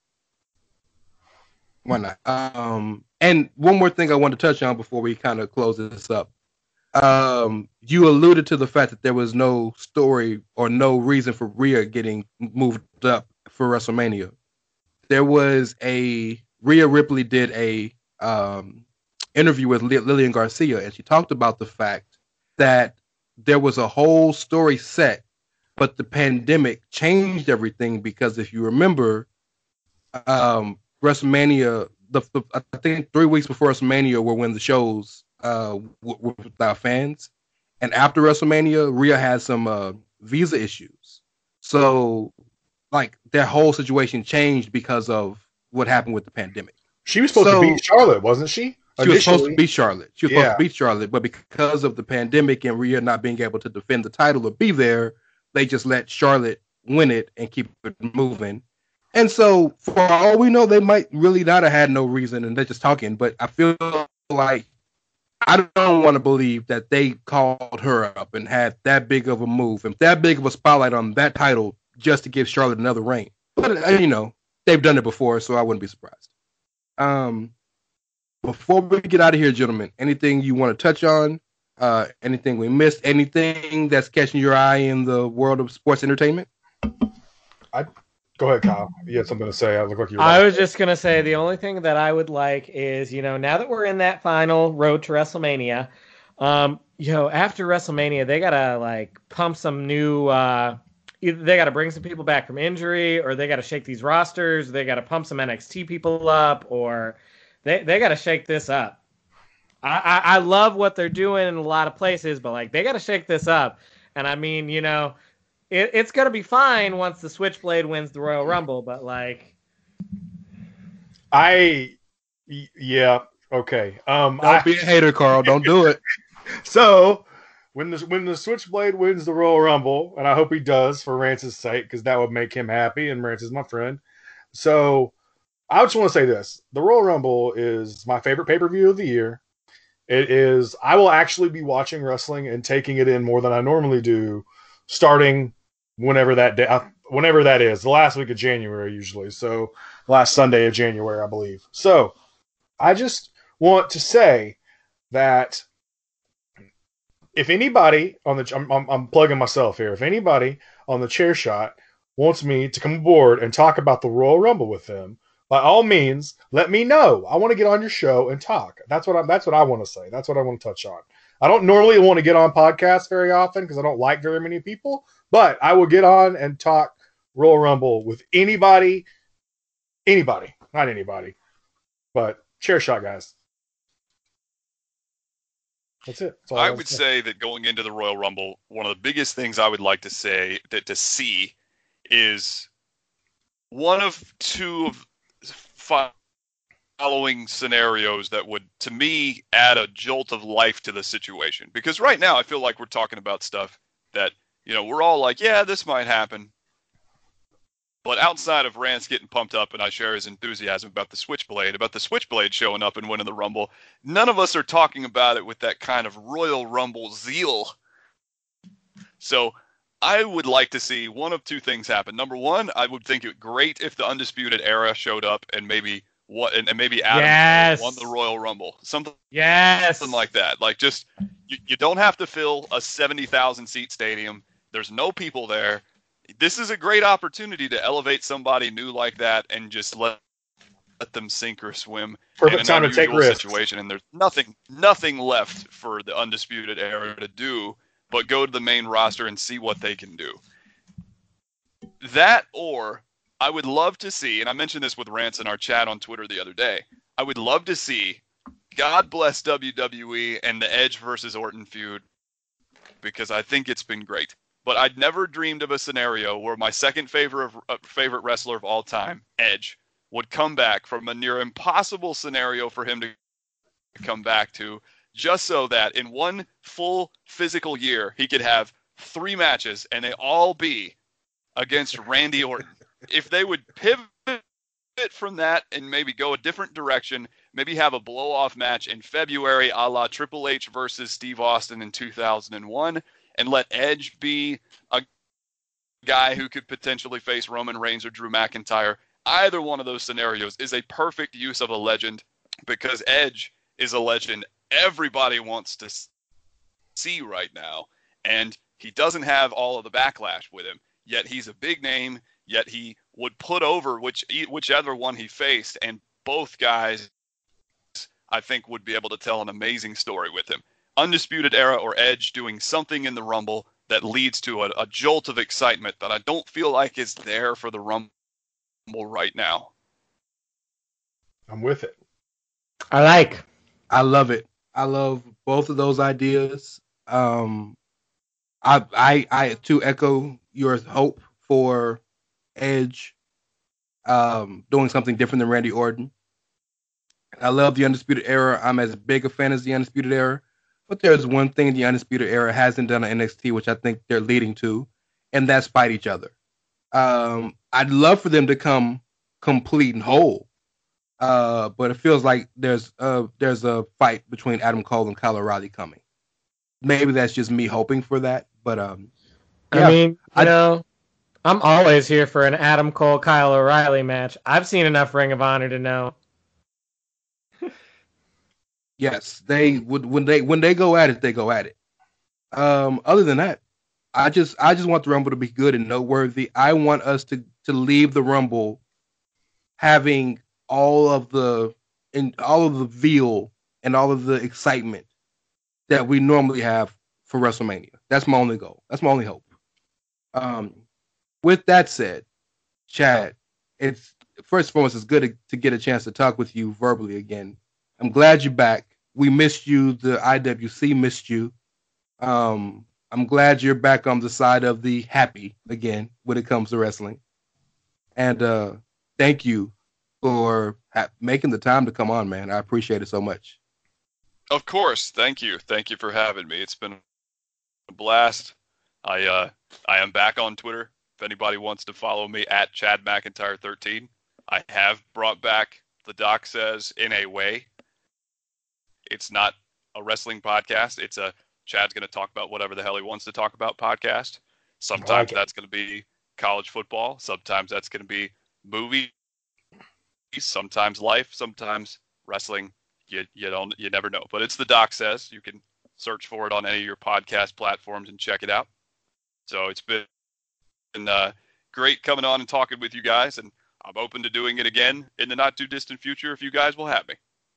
Why not? Um, and one more thing I want to touch on before we kind of close this up. Um, you alluded to the fact that there was no story or no reason for Rhea getting moved up for WrestleMania. There was a Rhea Ripley did a um, interview with Lillian Garcia, and she talked about the fact that there was a whole story set, but the pandemic changed everything because if you remember, um, WrestleMania, the, the I think three weeks before WrestleMania were when the shows uh, were without fans, and after WrestleMania, Rhea had some uh, visa issues. So, like, their whole situation changed because of what happened with the pandemic. She was supposed so, to beat Charlotte, wasn't she? She was supposed to beat Charlotte. She was yeah. supposed to beat Charlotte, but because of the pandemic and Rhea not being able to defend the title or be there, they just let Charlotte win it and keep it moving. And so, for all we know, they might really not have had no reason, and they're just talking. But I feel like I don't want to believe that they called her up and had that big of a move and that big of a spotlight on that title just to give Charlotte another reign. But, uh, you know, they've done it before, so I wouldn't be surprised. Um, before we get out of here, gentlemen, anything you want to touch on? Uh, anything we missed? Anything that's catching your eye in the world of sports entertainment? I Go ahead, Kyle. You had something to say. I look like you were I was just going to say the only thing that I would like is, you know, now that we're in that final road to WrestleMania, um, you know, after WrestleMania, they got to, like, pump some new, uh, either they got to bring some people back from injury, or they got to shake these rosters, or they got to pump some N X T people up, or they, they got to shake this up. I, I, I love what they're doing in a lot of places, but, like, they got to shake this up. And, I mean, you know, It, it's going to be fine once the Switchblade wins the Royal Rumble, but, like... I... Yeah, okay. Um, Don't I, be a hater, Carl. Don't do it. So, when the, when the Switchblade wins the Royal Rumble, and I hope he does for Rance's sake, because that would make him happy, and Rance is my friend. So, I just want to say this. The Royal Rumble is my favorite pay-per-view of the year. It is... I will actually be watching wrestling and taking it in more than I normally do, starting... Whenever that day, whenever that is, the last week of January usually. So last Sunday of January, I believe. So I just want to say that if anybody on the, I'm, I'm, I'm plugging myself here. If anybody on the Chair Shot wants me to come aboard and talk about the Royal Rumble with them, by all means, let me know. I want to get on your show and talk. That's what I, that's what I want to say. That's what I want to touch on. I don't normally want to get on podcasts very often because I don't like very many people, but I will get on and talk Royal Rumble with anybody, anybody, not anybody, but Chair Shot guys. That's it. That's all I, I would say. say that going into the Royal Rumble, one of the biggest things I would like to say that to see is one of two of five following scenarios that would, to me, add a jolt of life to the situation. Because right now, I feel like we're talking about stuff that, you know, we're all like, yeah, this might happen. But outside of Rance getting pumped up, and I share his enthusiasm about the Switchblade, about the Switchblade showing up and winning the Rumble, none of us are talking about it with that kind of Royal Rumble zeal. So I would like to see one of two things happen. Number one, I would think it great if the Undisputed Era showed up and maybe what and, and maybe Adam Yes. won the Royal Rumble. Something, Yes. something like that. Like, just you, you don't have to fill a seventy thousand seat stadium. There's no people there. This is a great opportunity to elevate somebody new like that and just let let them sink or swim. Perfect in time an to take unusual risks. situation, and there's nothing nothing left for the Undisputed Era to do but go to the main roster and see what they can do. That, or I would love to see, and I mentioned this with Rance in our chat on Twitter the other day, I would love to see, God bless W W E and the Edge versus Orton feud, because I think it's been great. But I'd never dreamed of a scenario where my second favorite, uh, favorite wrestler of all time, Edge, would come back from a near impossible scenario for him to come back to, just so that in one full physical year, he could have three matches and they all be against Randy Orton. If they would pivot from that and maybe go a different direction, maybe have a blow-off match in February a la Triple H versus Steve Austin in two thousand one, and let Edge be a guy who could potentially face Roman Reigns or Drew McIntyre. Either one of those scenarios is a perfect use of a legend, because Edge is a legend everybody wants to see right now, and he doesn't have all of the backlash with him, yet he's a big name, yet he would put over which whichever one he faced, and both guys, I think, would be able to tell an amazing story with him. Undisputed Era or Edge doing something in the Rumble that leads to a, a jolt of excitement that I don't feel like is there for the Rumble right now. I'm with it. I like. I love it. I love both of those ideas. Um, I, I, I too echo your hope for Edge um, doing something different than Randy Orton. I love the Undisputed Era. I'm as big a fan as the Undisputed Era, but there's one thing the Undisputed Era hasn't done at N X T, which I think they're leading to, and that's fight each other. Um, I'd love for them to come complete and whole, uh, but it feels like there's uh there's a fight between Adam Cole and Kyle O'Reilly coming. Maybe that's just me hoping for that, but um, yeah, I mean, you I, know, I'm always here for an Adam Cole Kyle O'Reilly match. I've seen enough Ring of Honor to know. Yes, they would when they when they go at it, they go at it. Um, other than that, I just I just want the Rumble to be good and noteworthy. I want us to to leave the Rumble having all of the and all of the veal and all of the excitement that we normally have for WrestleMania. That's my only goal. That's my only hope. Um, with that said, Chad, it's first and foremost, it's good to, to get a chance to talk with you verbally again. I'm glad you're back. We missed you. The I W C missed you. Um, I'm glad you're back on the side of the happy again when it comes to wrestling. And uh, thank you for ha- making the time to come on, man. I appreciate it so much. Of course. Thank you. Thank you for having me. It's been a blast. I uh, I am back on Twitter. If anybody wants to follow me at Chad McIntyre thirteen, I have brought back The Doc Says in a way. It's not a wrestling podcast. It's a Chad's going to talk about whatever the hell he wants to talk about podcast. Sometimes like that's going to be college football. Sometimes that's going to be movies. Sometimes life. Sometimes wrestling. You you don't you never know. But it's The Doc Says. You can search for it on any of your podcast platforms and check it out. So it's been, been uh, great coming on and talking with you guys, and I'm open to doing it again in the not too distant future if you guys will have me.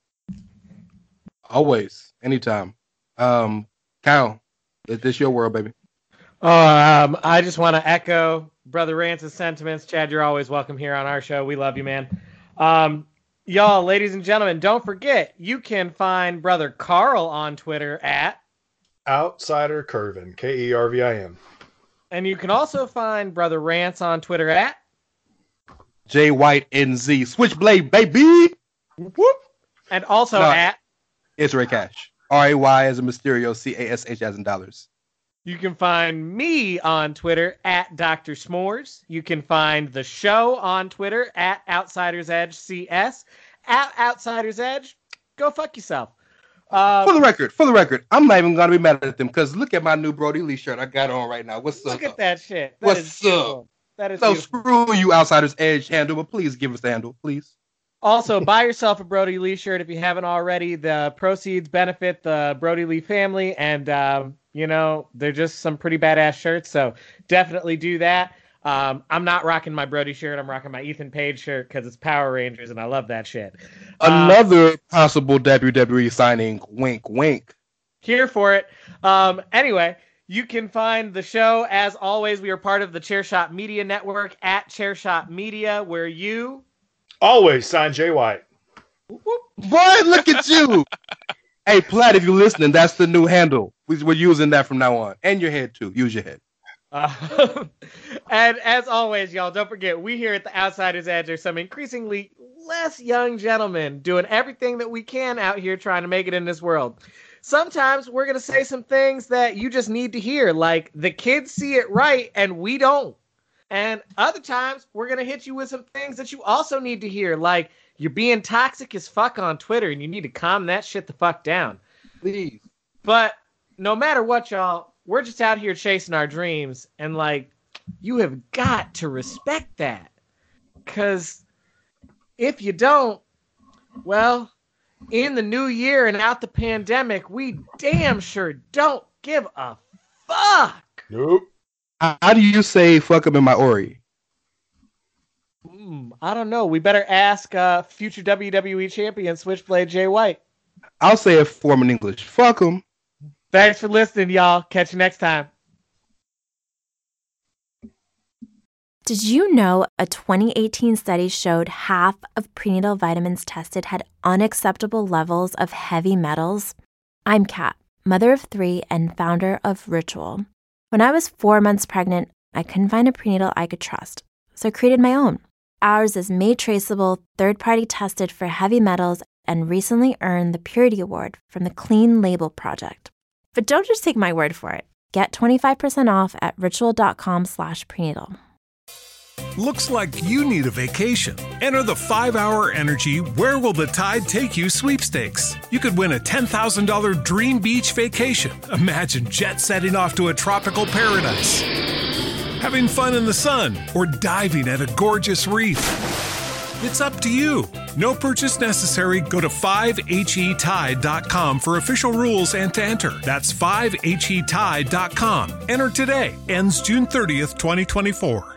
Always, anytime. Um, Kyle, is this your world, baby? Oh, um, I just want to echo Brother Rance's sentiments. Chad, you're always welcome here on our show. We love you, man. Um, y'all, ladies and gentlemen, don't forget, you can find Brother Carl on Twitter at Outsider Curvin, K E R V I N. And you can also find Brother Rance on Twitter at J White N Z Switchblade, baby. Whoop. And also no, at it's Ray Cash. R A Y as in Mysterio, C A S H as in dollars. You can find me on Twitter at Doctor S'mores. You can find the show on Twitter at Outsiders Edge C S. At Outsiders Edge, go fuck yourself. Um, for the record, for the record, I'm not even gonna be mad at them because look at my new Brody Lee shirt I got on right now. What's look up? Look at that shit. That What's up? That is so beautiful. Screw you, Outsiders Edge handle, but please give us the handle, please. Also, buy yourself a Brody Lee shirt if you haven't already. The proceeds benefit the Brody Lee family, and um, you know they're just some pretty badass shirts. So definitely do that. Um, I'm not rocking my Brody shirt. I'm rocking my Ethan Page shirt because it's Power Rangers, and I love that shit. Another um, possible W W E signing. Wink, wink. Here for it. Um, anyway, you can find the show as always. We are part of the Chairshot Media Network at Chairshot Media, where you always sign Jay White. Boy, look at you. Hey, Platt, if you're listening, that's the new handle. We're using that from now on. And your head, too. Use your head. Uh, and as always, y'all, don't forget, we here at the Outsiders Edge are some increasingly less young gentlemen doing everything that we can out here trying to make it in this world. Sometimes we're going to say some things that you just need to hear, like the kids see it right and we don't. And other times we're going to hit you with some things that you also need to hear, like you're being toxic as fuck on Twitter and you need to calm that shit the fuck down. Please. But no matter what, y'all, we're just out here chasing our dreams, and, like, you have got to respect that. Because if you don't, well, in the new year and out the pandemic, we damn sure don't give a fuck. Nope. How do you say fuck up in my Ori? Mm, I don't know. We better ask uh, future W W E champion Switchblade Jay White. I'll say it for him in English. Fuck him. Thanks for listening, y'all. Catch you next time. Did you know a twenty eighteen study showed half of prenatal vitamins tested had unacceptable levels of heavy metals? I'm Kat, mother of three and founder of Ritual. When I was four months pregnant, I couldn't find a prenatal I could trust, so I created my own. Ours is made traceable, third-party tested for heavy metals, and recently earned the Purity Award from the Clean Label Project. But don't just take my word for it. Get twenty-five percent off at ritual.com slash prenatal. Looks like you need a vacation. Enter the five hour Energy Where Will the Tide Take You sweepstakes. You could win a ten thousand dollars dream beach vacation. Imagine jet setting off to a tropical paradise, having fun in the sun, or diving at a gorgeous reef. It's up to you. No purchase necessary. Go to five H E tide dot com for official rules and to enter. That's five H E tide dot com. Enter today. Ends June thirtieth, twenty twenty-four.